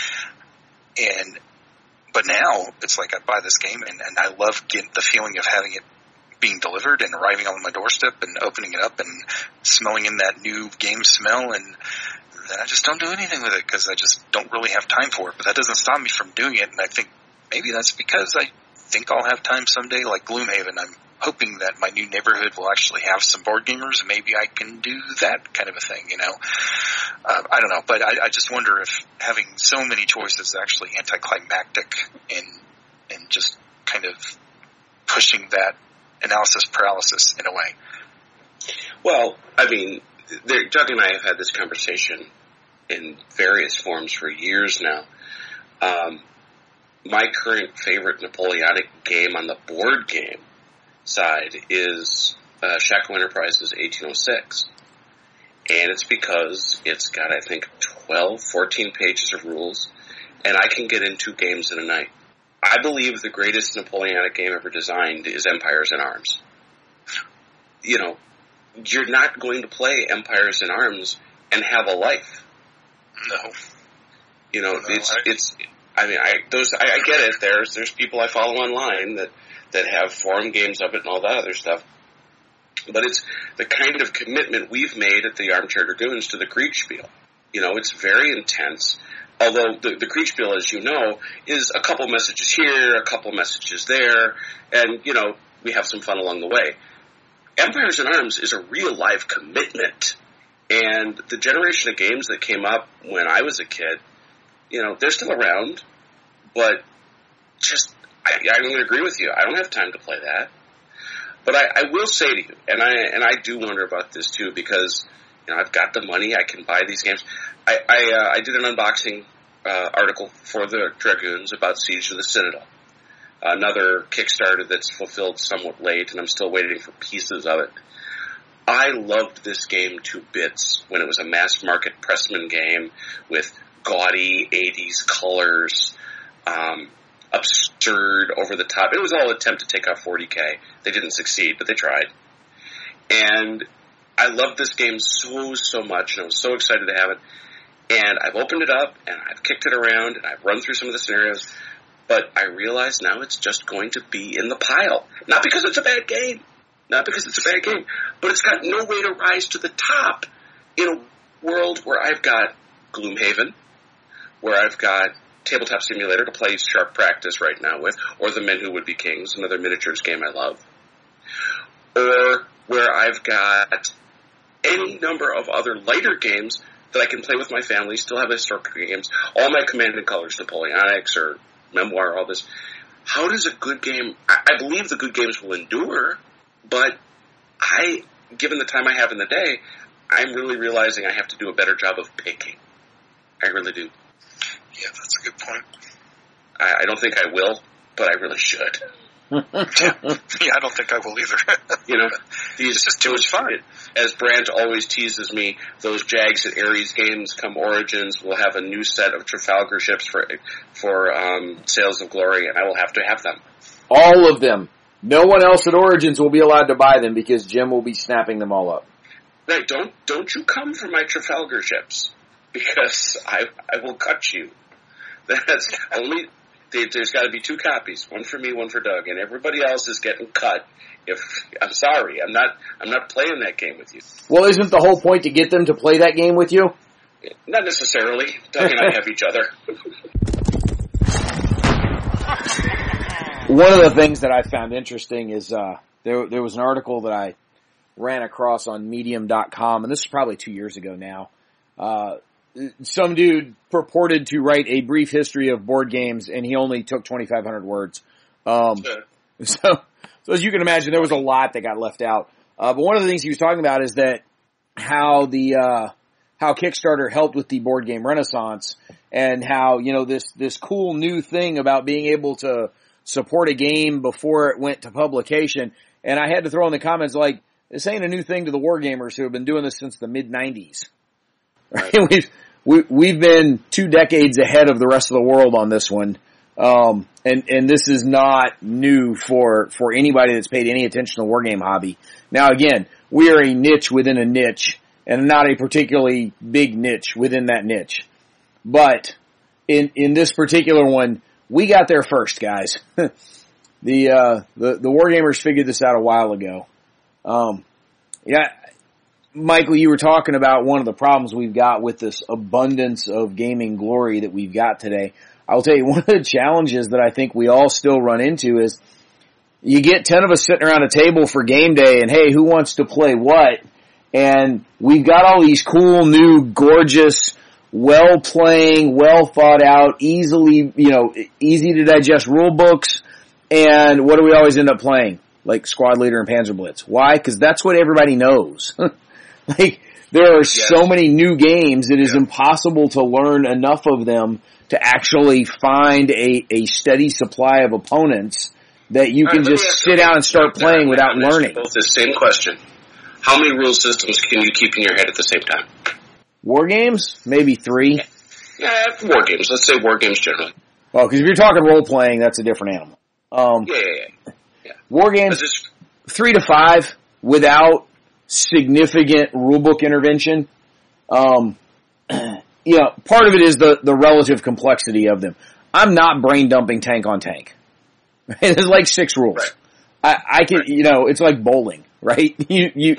but now it's like I buy this game and I love getting the feeling of having it being delivered and arriving on my doorstep and opening it up and smelling in that new game smell, and then I just don't do anything with it because I just don't really have time for it. But that doesn't stop me from doing it, and I think maybe that's because I think I'll have time someday, like Gloomhaven. I'm hoping that my new neighborhood will actually have some board gamers, and maybe I can do that kind of a thing, I don't know, but I just wonder if having so many choices is actually anticlimactic and just kind of pushing that analysis paralysis in a way. Well, I mean, Doug and I have had this conversation in various forms for years now. My current favorite Napoleonic game on the board game side is Shacko Enterprises 1806. And it's because it's got, I think, 12, 14 pages of rules, and I can get in 2 games in a night. I believe the greatest Napoleonic game ever designed is Empires in Arms. You're not going to play Empires in Arms and have a life. No. I get it. There's people I follow online that have forum games of it and all that other stuff. But it's the kind of commitment we've made at the Armchair Dragoons to the Kriegspiel. It's very intense. Although the Kriegspiel, as you know, is a couple messages here, a couple messages there, and, we have some fun along the way. Empires in Arms is a real-life commitment. And the generation of games that came up when I was a kid, they're still around, but I'm going to agree with you. I don't have time to play that. But I will say to you, and I do wonder about this too, because I've got the money, I can buy these games. I did an unboxing article for the Dragoons about Siege of the Citadel, another Kickstarter that's fulfilled somewhat late, and I'm still waiting for pieces of it. I loved this game to bits when it was a mass market pressman game with gaudy 80s colors, absurd, over the top. It was all an attempt to take off 40K. They didn't succeed, but they tried. And I loved this game so much, and I was so excited to have it. And I've opened it up, and I've kicked it around, and I've run through some of the scenarios, but I realize now it's just going to be in the pile. Not because it's a bad game, but it's got no way to rise to the top in a world where I've got Gloomhaven, where I've got Tabletop Simulator to play Sharp Practice right now with, or The Men Who Would Be Kings, another miniatures game I love. Or where I've got any number of other lighter games that I can play with my family, still have historical games, all my Command and Colors, Napoleonics or Memoir, all this. How does a good game, I believe the good games will endure, but given the time I have in the day, I'm really realizing I have to do a better job of picking. I really do. Yeah, that's a good point. I don't think I will, but I really should. Yeah, I don't think I will either. You know, it's just too much fun. As Brandt always teases me, those Jags and Ares games come Origins will have a new set of Trafalgar ships for Sails of Glory, and I will have to have them. All of them. No one else at Origins will be allowed to buy them because Jim will be snapping them all up. Right, don't you come for my Trafalgar ships, because I will cut you. That's only... There's got to be 2 copies, one for me, one for Doug, and everybody else is getting cut. I'm sorry, I'm not playing that game with you. Well, isn't the whole point to get them to play that game with you? Not necessarily. Doug and I have each other. One of the things that I found interesting is there was an article that I ran across on Medium.com, and this is probably 2 years ago now. Some dude purported to write a brief history of board games, and he only took 2,500 words. So as you can imagine, there was a lot that got left out. But one of the things he was talking about is that how Kickstarter helped with the board game renaissance, and how, you know, this cool new thing about being able to support a game before it went to publication. And I had to throw in the comments, like, this ain't a new thing to the wargamers who have been doing this since the mid-90s. Right? We've been 2 decades ahead of the rest of the world on this one. And this is not new for anybody that's paid any attention to the wargame hobby. Now again, we are a niche within a niche, and not a particularly big niche within that niche. But in this particular one, we got there first, guys. The wargamers figured this out a while ago. Yeah. Michael, you were talking about one of the problems we've got with this abundance of gaming glory that we've got today. I'll tell you, one of the challenges that I think we all still run into is you get 10 of us sitting around a table for game day, and hey, who wants to play what? And we've got all these cool, new, gorgeous, well-playing, well-thought-out, easy to digest rule books. And what do we always end up playing? Like Squad Leader and Panzer Blitz. Why? Because that's what everybody knows. Like, there are so many new games, it is impossible to learn enough of them to actually find a steady supply of opponents that you can just sit down and start playing without learning. Both the same question. How many rule systems can you keep in your head at the same time? War games? Maybe 3. Yeah, war games. Let's say war games generally. Well, because if you're talking role-playing, that's a different animal. Yeah. War games, 3 to 5 without significant rulebook intervention. Part of it is the relative complexity of them. I'm not brain dumping tank on tank. There's like 6 rules. Right. I can, it's like bowling, right? You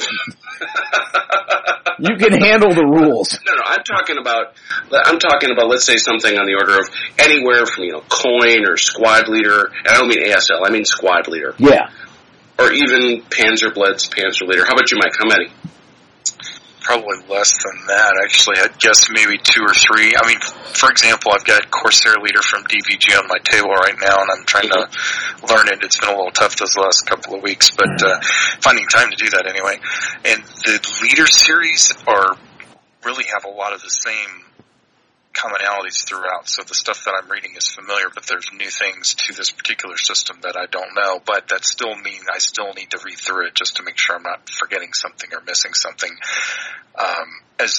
can handle the rules. No, I'm talking about, let's say something on the order of anywhere from, Coin or Squad Leader, and I don't mean ASL, I mean Squad Leader. Yeah. Or even Panzer Blitz, Panzer Leader. How about you, Mike? How many? Probably less than that. Actually, I'd guess maybe 2 or 3. I mean, for example, I've got Corsair Leader from DVG on my table right now, and I'm trying to learn it. It's been a little tough those last couple of weeks, but finding time to do that anyway. And the Leader series really have a lot of the same commonalities throughout. So the stuff that I'm reading is familiar, but there's new things to this particular system that I don't know. But that still means I still need to read through it just to make sure I'm not forgetting something or missing something. As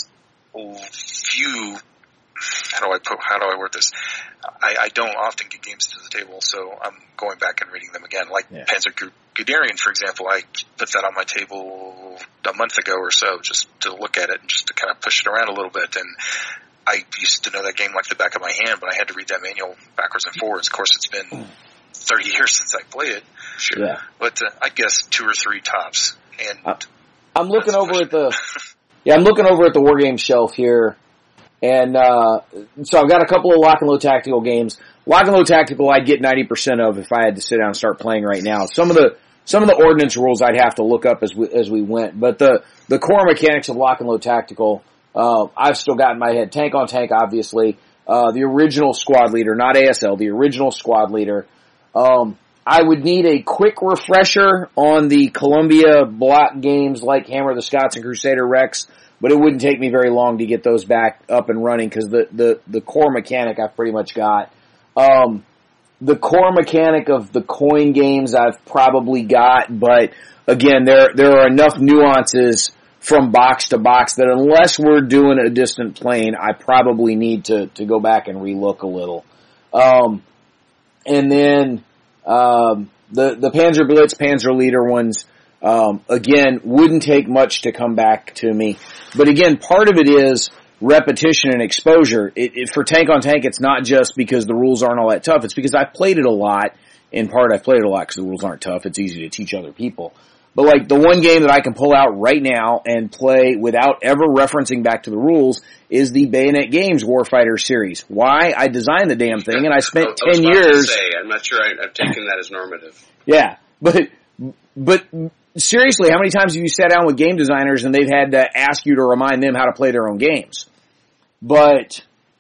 few, how do I word this? I don't often get games to the table, so I'm going back and reading them again. Like Panzer Guderian, for example, I put that on my table a month ago or so just to look at it and just to kind of push it around a little bit. And I used to know that game like the back of my hand, but I had to read that manual backwards and forwards. Of course, it's been 30 years since I played it. Sure. Yeah. But I guess 2 or 3 tops. And I'm looking over at the War Games shelf here. And so I've got a couple of lock and load tactical games. Lock and load tactical I'd get 90% of if I had to sit down and start playing right now. Some of the ordnance rules I'd have to look up as we went, but the core mechanics of lock and load tactical, I've still got in my head. Tank on tank, obviously. The original squad leader, not ASL, the original squad leader. I would need a quick refresher on the Columbia block games like Hammer of the Scots and Crusader Rex, but it wouldn't take me very long to get those back up and running because the core mechanic I've pretty much got. The core mechanic of the coin games I've probably got, but again, there are enough nuances from box to box that unless we're doing a distant plane, I probably need to go back and relook a little. And then, the Panzer Blitz, Panzer Leader ones, again, wouldn't take much to come back to me. But again, part of it is repetition and exposure. For tank on tank, it's not just because the rules aren't all that tough. It's because I've played it a lot. In part, I've played it a lot because the rules aren't tough. It's easy to teach other people. But like the one game that I can pull out right now and play without ever referencing back to the rules is the Bayonet Games Warfighter series. Why? I designed the damn thing and I spent 10 years. I'm not sure I've taken that as normative. Yeah, but seriously, how many times have you sat down with game designers and they've had to ask you to remind them how to play their own games? But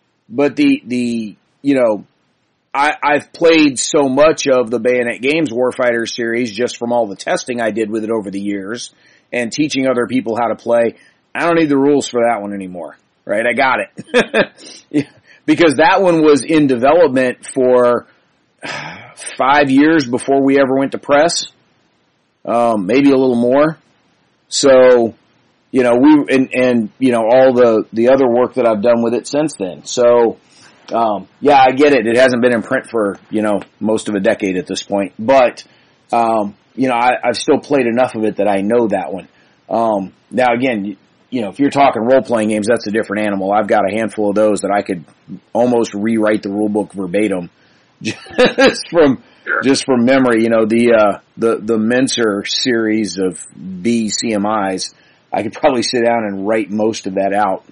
I've played so much of the Bayonet Games Warfighter series just from all the testing I did with it over the years and teaching other people how to play. I don't need the rules for that one anymore, right? I got it. Because that one was in development for 5 years before we ever went to press. Maybe a little more. So, all the other work that I've done with it since then. So, I get it. It hasn't been in print for, most of a decade at this point. But, I've still played enough of it that I know that one. Now again, if you're talking role-playing games, that's a different animal. I've got a handful of those that I could almost rewrite the rulebook verbatim just from memory. The Menser series of B CMIs, I could probably sit down and write most of that out.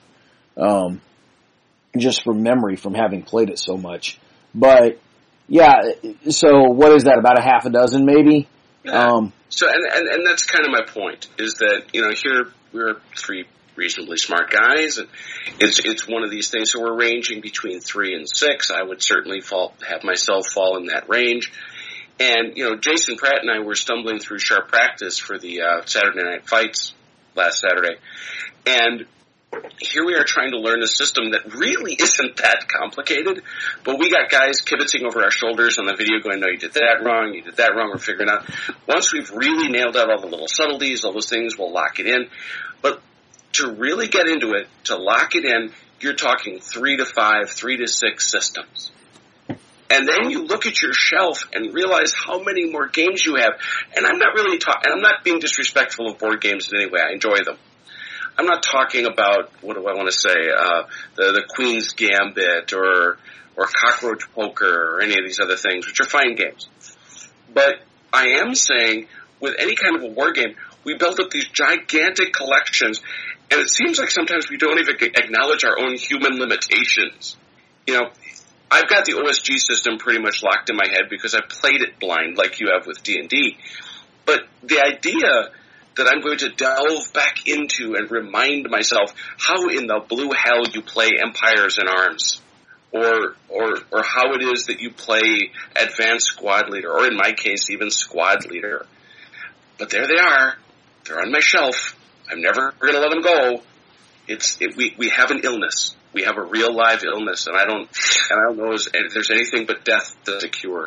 Just from memory from having played it so much. But, so what is that, about a half a dozen maybe? Yeah. And that's kind of my point, is that, here we're three reasonably smart guys, and it's one of these things, so we're ranging between 3 and 6. I would certainly have myself fall in that range. And, Jason Pratt and I were stumbling through Sharp Practice for the Saturday Night Fights last Saturday, and here we are trying to learn a system that really isn't that complicated, but we got guys kibitzing over our shoulders on the video going, no, you did that wrong, we're figuring out. Once we've really nailed out all the little subtleties, all those things, we'll lock it in. But to really get into it, to lock it in, you're talking 3 to 5, 3 to 6 systems. And then you look at your shelf and realize how many more games you have. And I'm not being disrespectful of board games in any way. I enjoy them. I'm not talking about, what do I want to say, the Queen's Gambit or Cockroach Poker or any of these other things, which are fine games. But I am saying, with any kind of a war game, we built up these gigantic collections, and it seems like sometimes we don't even acknowledge our own human limitations. I've got the OSG system pretty much locked in my head because I've played it blind like you have with D&D. But the idea that I'm going to delve back into and remind myself how in the blue hell you play Empires in Arms, or how it is that you play Advanced Squad Leader, or in my case, even Squad Leader. But there they are. They're on my shelf. I'm never going to let them go. We have an illness. We have a real live illness, and I don't know if there's anything but death that's a cure.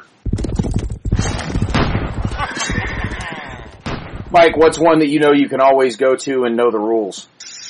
Mike, what's one that you can always go to and know the rules?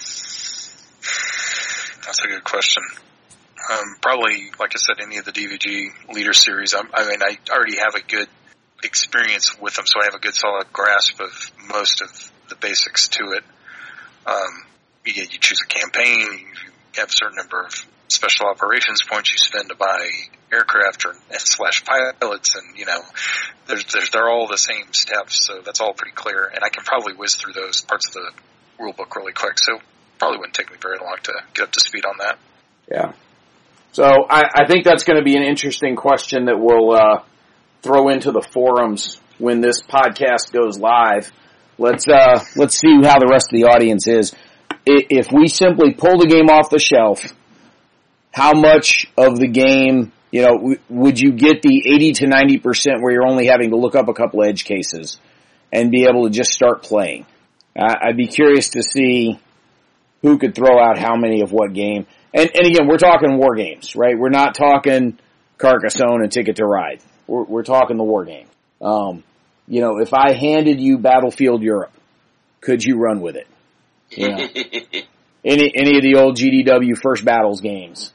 That's a good question. Probably, like I said, any of the DVG Leader series. I already have a good experience with them, so I have a good solid grasp of most of the basics to it. You choose a campaign, you have a certain number of special operations points you spend to buy aircraft or /pilots, and they're all the same steps, so that's all pretty clear. And I can probably whiz through those parts of the rule book really quick, so probably wouldn't take me very long to get up to speed on that. Yeah. So I think that's going to be an interesting question that we'll throw into the forums when this podcast goes live. Let's see how the rest of the audience is. If we simply pull the game off the shelf, how much of the game, would you get the 80 to 90% where you're only having to look up a couple edge cases and be able to just start playing? I'd be curious to see who could throw out how many of what game. And again, we're talking war games, right? We're not talking Carcassonne and Ticket to Ride. We're talking the war game. If I handed you Battlefield Europe, could you run with it? Any of the old GDW First Battles games,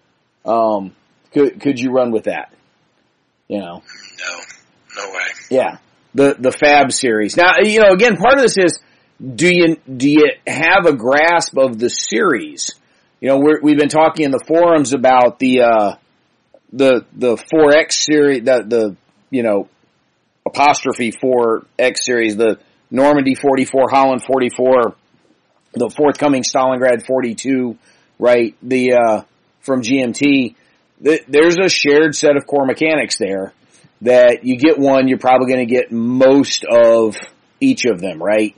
could you run with that? No way. Yeah, the Fab series. Now, again, part of this is, do you have a grasp of the series? We've been talking in the forums about the 4X series, the apostrophe 4X series, the Normandy 44, Holland 44, the forthcoming Stalingrad 42, right? From GMT. There's a shared set of core mechanics there that you get one, you're probably going to get most of each of them, right?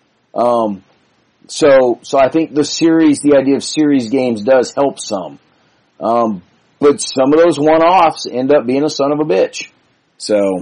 So I think the idea of series games does help some. But some of those one-offs end up being a son of a bitch. So,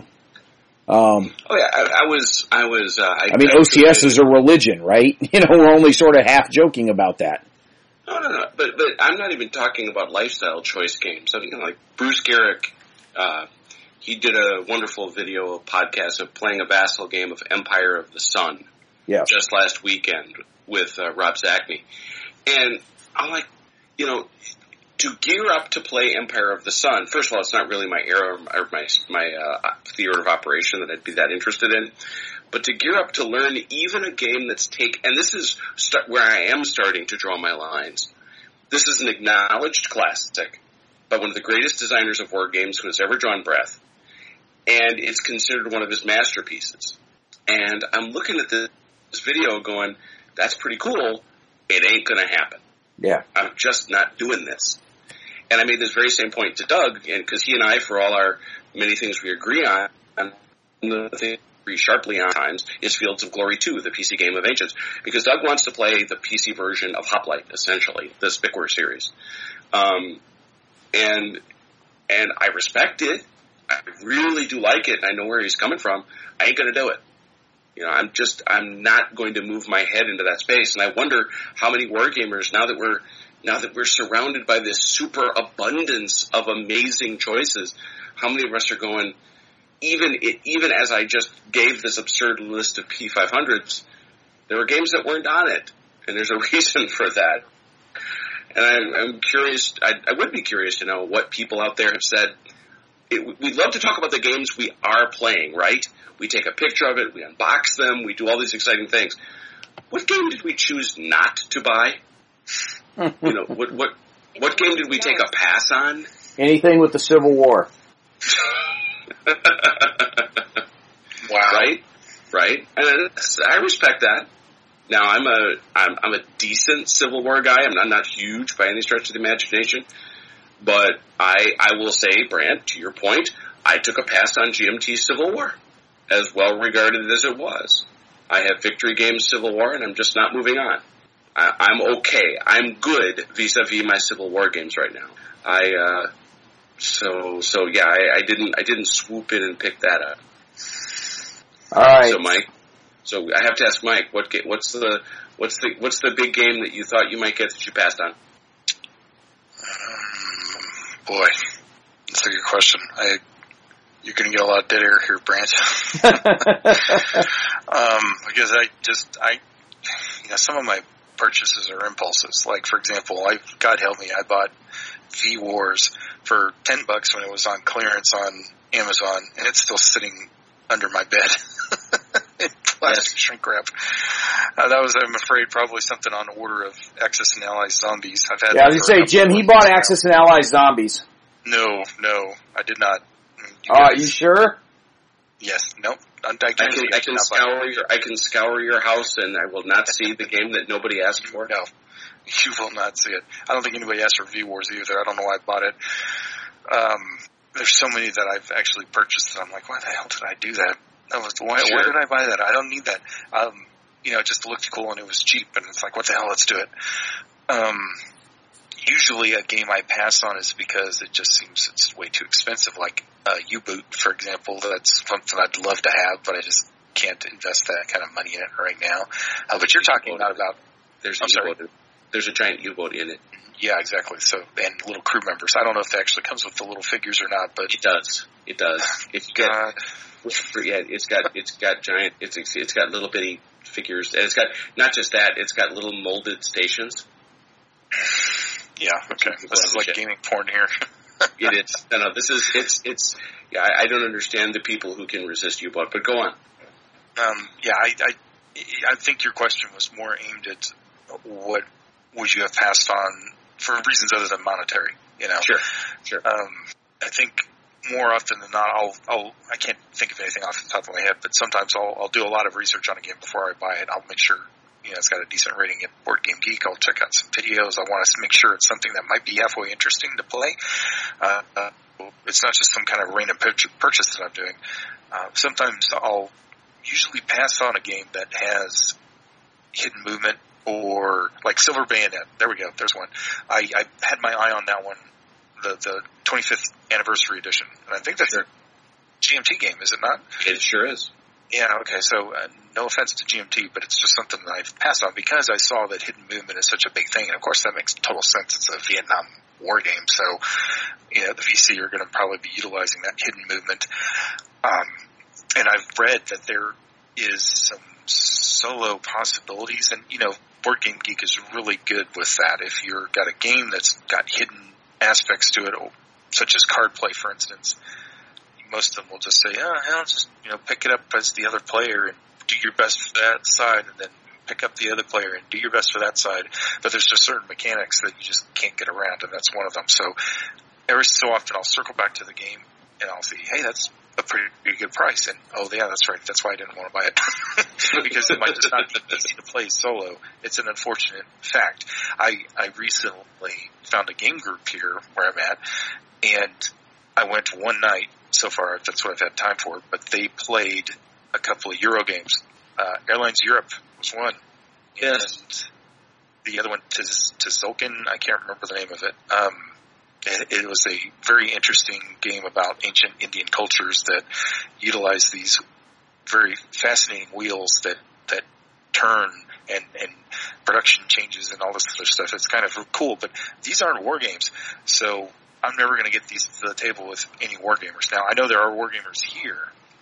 OCS is a religion, right? We're only sort of half joking about that. No. But I'm not even talking about lifestyle choice games. I mean, like Bruce Garrick, he did a wonderful podcast of playing a vassal game of Empire of the Sun. Yeah. Just last weekend with Rob Zachney. And I'm like, to gear up to play Empire of the Sun, first of all, it's not really my era or my theater of operation that I'd be that interested in. But to gear up to learn even a game that's and this is where I am starting to draw my lines. This is an acknowledged classic by one of the greatest designers of war games who has ever drawn breath. And it's considered one of his masterpieces. And I'm looking at this video going, that's pretty cool. It ain't going to happen. Yeah. I'm just not doing this. And I made this very same point to Doug, and because he and I, for all our many things we agree on, the thing we agree sharply on times is Fields of Glory 2, the PC game of Ancients. Because Doug wants to play the PC version of Hoplite, essentially, the Spickware series. And I respect it. I really do like it, and I know where he's coming from. I ain't going to do it. I'm not going to move my head into that space. And I wonder how many wargamers, now that we're surrounded by this super abundance of amazing choices, how many of us are going, even as I just gave this absurd list of P500s, there were games that weren't on it. And there's a reason for that. And I'm curious, I would be curious to know what people out there have said. We'd love to talk about the games we are playing, right? We take a picture of it, we unbox them, we do all these exciting things. What game did we choose not to buy? What game did we take a pass on? Anything with the Civil War. Wow. Right? And I respect that. Now I'm a decent Civil War guy. I'm not huge by any stretch of the imagination. But I will say, Brant, to your point, I took a pass on GMT Civil War, as well regarded as it was. I have Victory Games Civil War, and I'm just not moving on. I'm okay. I'm good vis-a-vis my Civil War games right now. I didn't swoop in and pick that up. All right. So I have to ask Mike, what's the big game that you thought you might get that you passed on? Boy, that's a good question. You're going to get a lot of dead air here, Brant. Because some of my purchases are impulses. Like, for example, God help me, I bought V-Wars for $10 when it was on clearance on Amazon, and it's still sitting under my bed in plastic shrink wrap. That was, I'm afraid, probably something on order of Axis and Allies Zombies. I was going to say, Jim, he bought Axis and Allies Zombies. No, I did not. Are you sure? Yes. Nope. I can scour your house and I will not see the game that nobody asked for. No. You will not see it. I don't think anybody asked for V-Wars either. I don't know why I bought it. There's so many that I've actually purchased that I'm like, why the hell did I do that? Why did I buy that? I don't need that. It just looked cool and it was cheap, and it's like, what the hell, let's do it. Usually a game I pass on is because it just seems it's way too expensive, like U-Boot, for example. That's something I'd love to have, but I just can't invest that kind of money in it right now. But you're talking about there's a giant U-boat in it. Yeah, exactly. So, and little crew members. I don't know if it actually comes with the little figures or not, but it does. It's got giant. It's got little bitty figures, and it's got not just that. It's got little molded stations. Yeah. Okay. This is like gaming porn here. It is. No. This is. It's. Yeah. I don't understand the people who can resist U-boat, but go on. I think your question was more aimed at what would you have passed on for reasons other than monetary, Sure. I think more often than not, I can't think of anything off the top of my head, but sometimes I'll do a lot of research on a game before I buy it. I'll make sure, it's got a decent rating at Board Game Geek. I'll check out some videos. I want to make sure it's something that might be halfway interesting to play. It's not just some kind of random purchase that I'm doing. Sometimes I'll usually pass on a game that has hidden movement, or like Silver Bayonet. There we go. There's one. I had my eye on that one, the 25th anniversary edition, and I think that's a GMT game, is it not? It sure is. Yeah. Okay. So no offense to GMT, but it's just something that I've passed on because I saw that hidden movement is such a big thing, and of course that makes total sense. It's a Vietnam War game, so the VC are going to probably be utilizing that hidden movement. And I've read that there is some solo possibilities, and Board Game Geek is really good with that. If you've got a game that's got hidden aspects to it, such as card play, for instance, most of them will just say, just pick it up as the other player and do your best for that side, and then pick up the other player and do your best for that side. But there's just certain mechanics that you just can't get around, and that's one of them. So every so often I'll circle back to the game and I'll see, hey, that's a pretty good price, and that's right, that's why I didn't want to buy it because it might just not be easy to play solo. It's an unfortunate fact. I recently found a game group here where I'm at, and I went one night so far. That's what I've had time for, but they played a couple of Euro games. Airlines Europe was one. Yes. And the other one, Tzolk'in, I can't remember the name of it. It was a very interesting game about ancient Indian cultures that utilize these very fascinating wheels that turn and production changes and all this other stuff. It's kind of cool, but these aren't war games, so I'm never going to get these to the table with any war gamers. Now, I know there are war gamers here.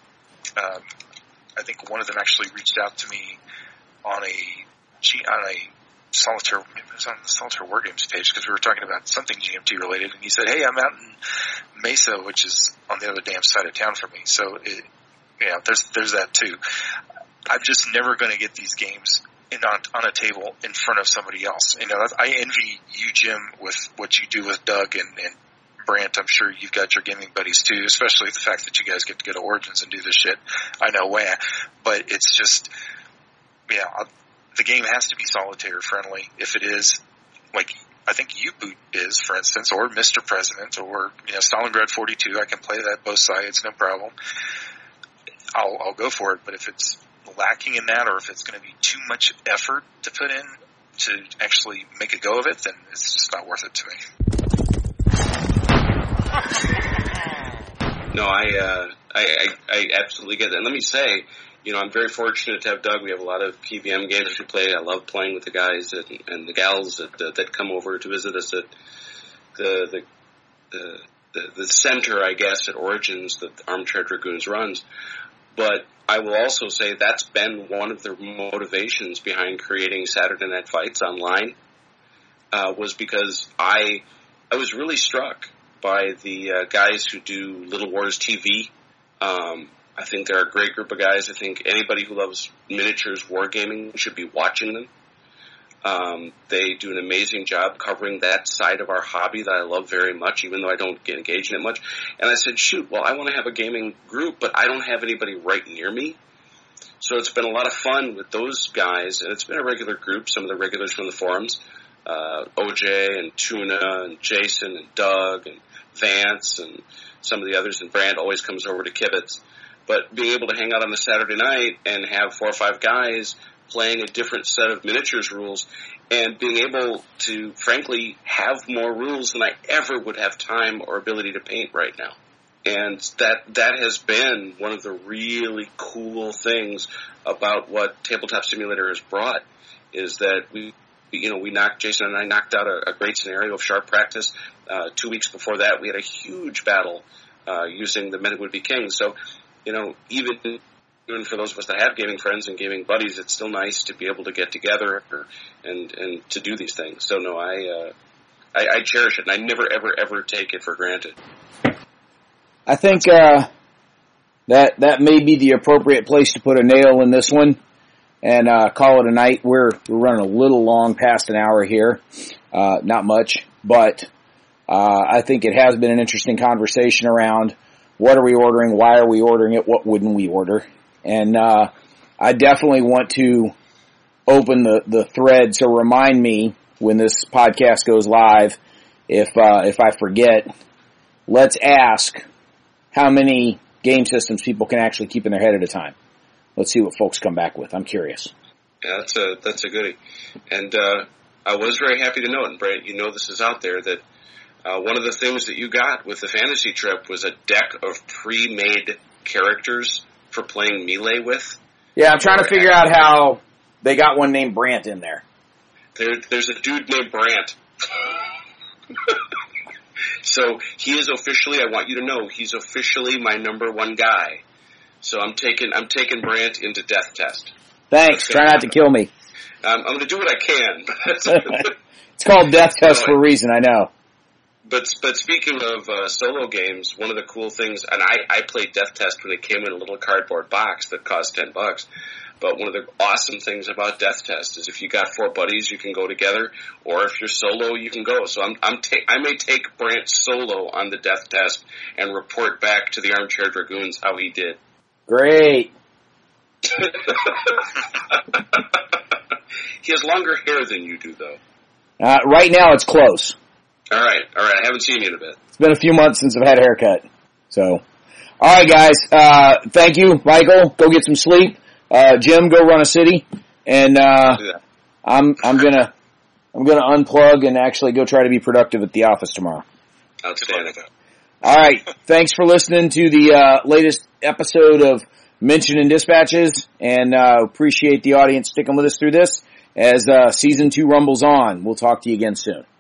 I think one of them actually reached out to me on a Solitaire, it was on the Solitaire War Games page because we were talking about something GMT related, and he said, hey, I'm out in Mesa, which is on the other damn side of town from me. So, there's that too. I'm just never going to get these games on a table in front of somebody else. I envy you, Jim, with what you do with Doug and Brant. I'm sure you've got your gaming buddies too, especially the fact that you guys get to go to Origins and do this shit. I know why, but it's just, the game has to be solitaire friendly. If it is, like I think U-Boot is, for instance, or Mr. President, or Stalingrad 42, I can play that both sides, no problem. I'll go for it. But if it's lacking in that, or if it's going to be too much effort to put in to actually make a go of it, then it's just not worth it to me. No, I absolutely get that. And let me say, I'm very fortunate to have Doug. We have a lot of PVM games we play. I love playing with the guys and the gals that come over to visit us at the center, I guess, at Origins that Armchair Dragoons runs. But I will also say that's been one of the motivations behind creating Saturday Night Fights online, was because I was really struck by the guys who do Little Wars TV. I think they're a great group of guys. I think anybody who loves miniatures wargaming should be watching them. They do an amazing job covering that side of our hobby that I love very much, even though I don't get engaged in it much. And I said, shoot, well, I want to have a gaming group, but I don't have anybody right near me. So it's been a lot of fun with those guys, and it's been a regular group, some of the regulars from the forums. OJ and Tuna and Jason and Doug and Vance and some of the others, and Brand always comes over to Kibitz. But being able to hang out on a Saturday night and have 4 or 5 guys playing a different set of miniatures rules and being able to, frankly, have more rules than I ever would have time or ability to paint right now. And that has been one of the really cool things about what Tabletop Simulator has brought, is that Jason and I knocked out a great scenario of Sharp Practice. 2 weeks before that, we had a huge battle using the Men Who Would Be Kings. So, even for those of us that have gaming friends and gaming buddies, it's still nice to be able to get together and to do these things. So, no, I cherish it, and I never, ever, ever take it for granted. I think that may be the appropriate place to put a nail in this one and call it a night. We're running a little long past an hour here, not much, but I think it has been an interesting conversation around what are we ordering, why are we ordering it, what wouldn't we order, and I definitely want to open the thread. So remind me when this podcast goes live if I forget. Let's ask how many game systems people can actually keep in their head at a time. Let's see what folks come back with. I'm curious. Yeah, that's a goodie. And I was very happy to know, and Brent, this is out there, that one of the things that you got with the fantasy trip was a deck of pre-made characters for playing Melee with. Yeah, I'm trying to figure out how they got one named Brant in there. There's a dude named Brant. So he is officially, I want you to know, he's officially my number 1 guy. So I'm taking Brant into Death Test. Thanks. Try not to kill me. I'm going to do what I can. It's called Death Test for a reason, I know. But speaking of solo games, one of the cool things, and I played Death Test when it came in a little cardboard box that cost $10. But one of the awesome things about Death Test is if you got 4 buddies, you can go together, or if you're solo, you can go. So I may take Brant solo on the Death Test and report back to the Armchair Dragoons how he did. Great. He has longer hair than you do, though. Right now, it's close. All right. I haven't seen you in a bit. It's been a few months since I've had a haircut. So, all right, guys. Thank you, Michael. Go get some sleep. Jim, go run a city, and I'm gonna unplug and actually go try to be productive at the office tomorrow. Outstanding. All right, thanks for listening to the latest episode of Mention and Dispatches, and appreciate the audience sticking with us through this as season 2 rumbles on. We'll talk to you again soon.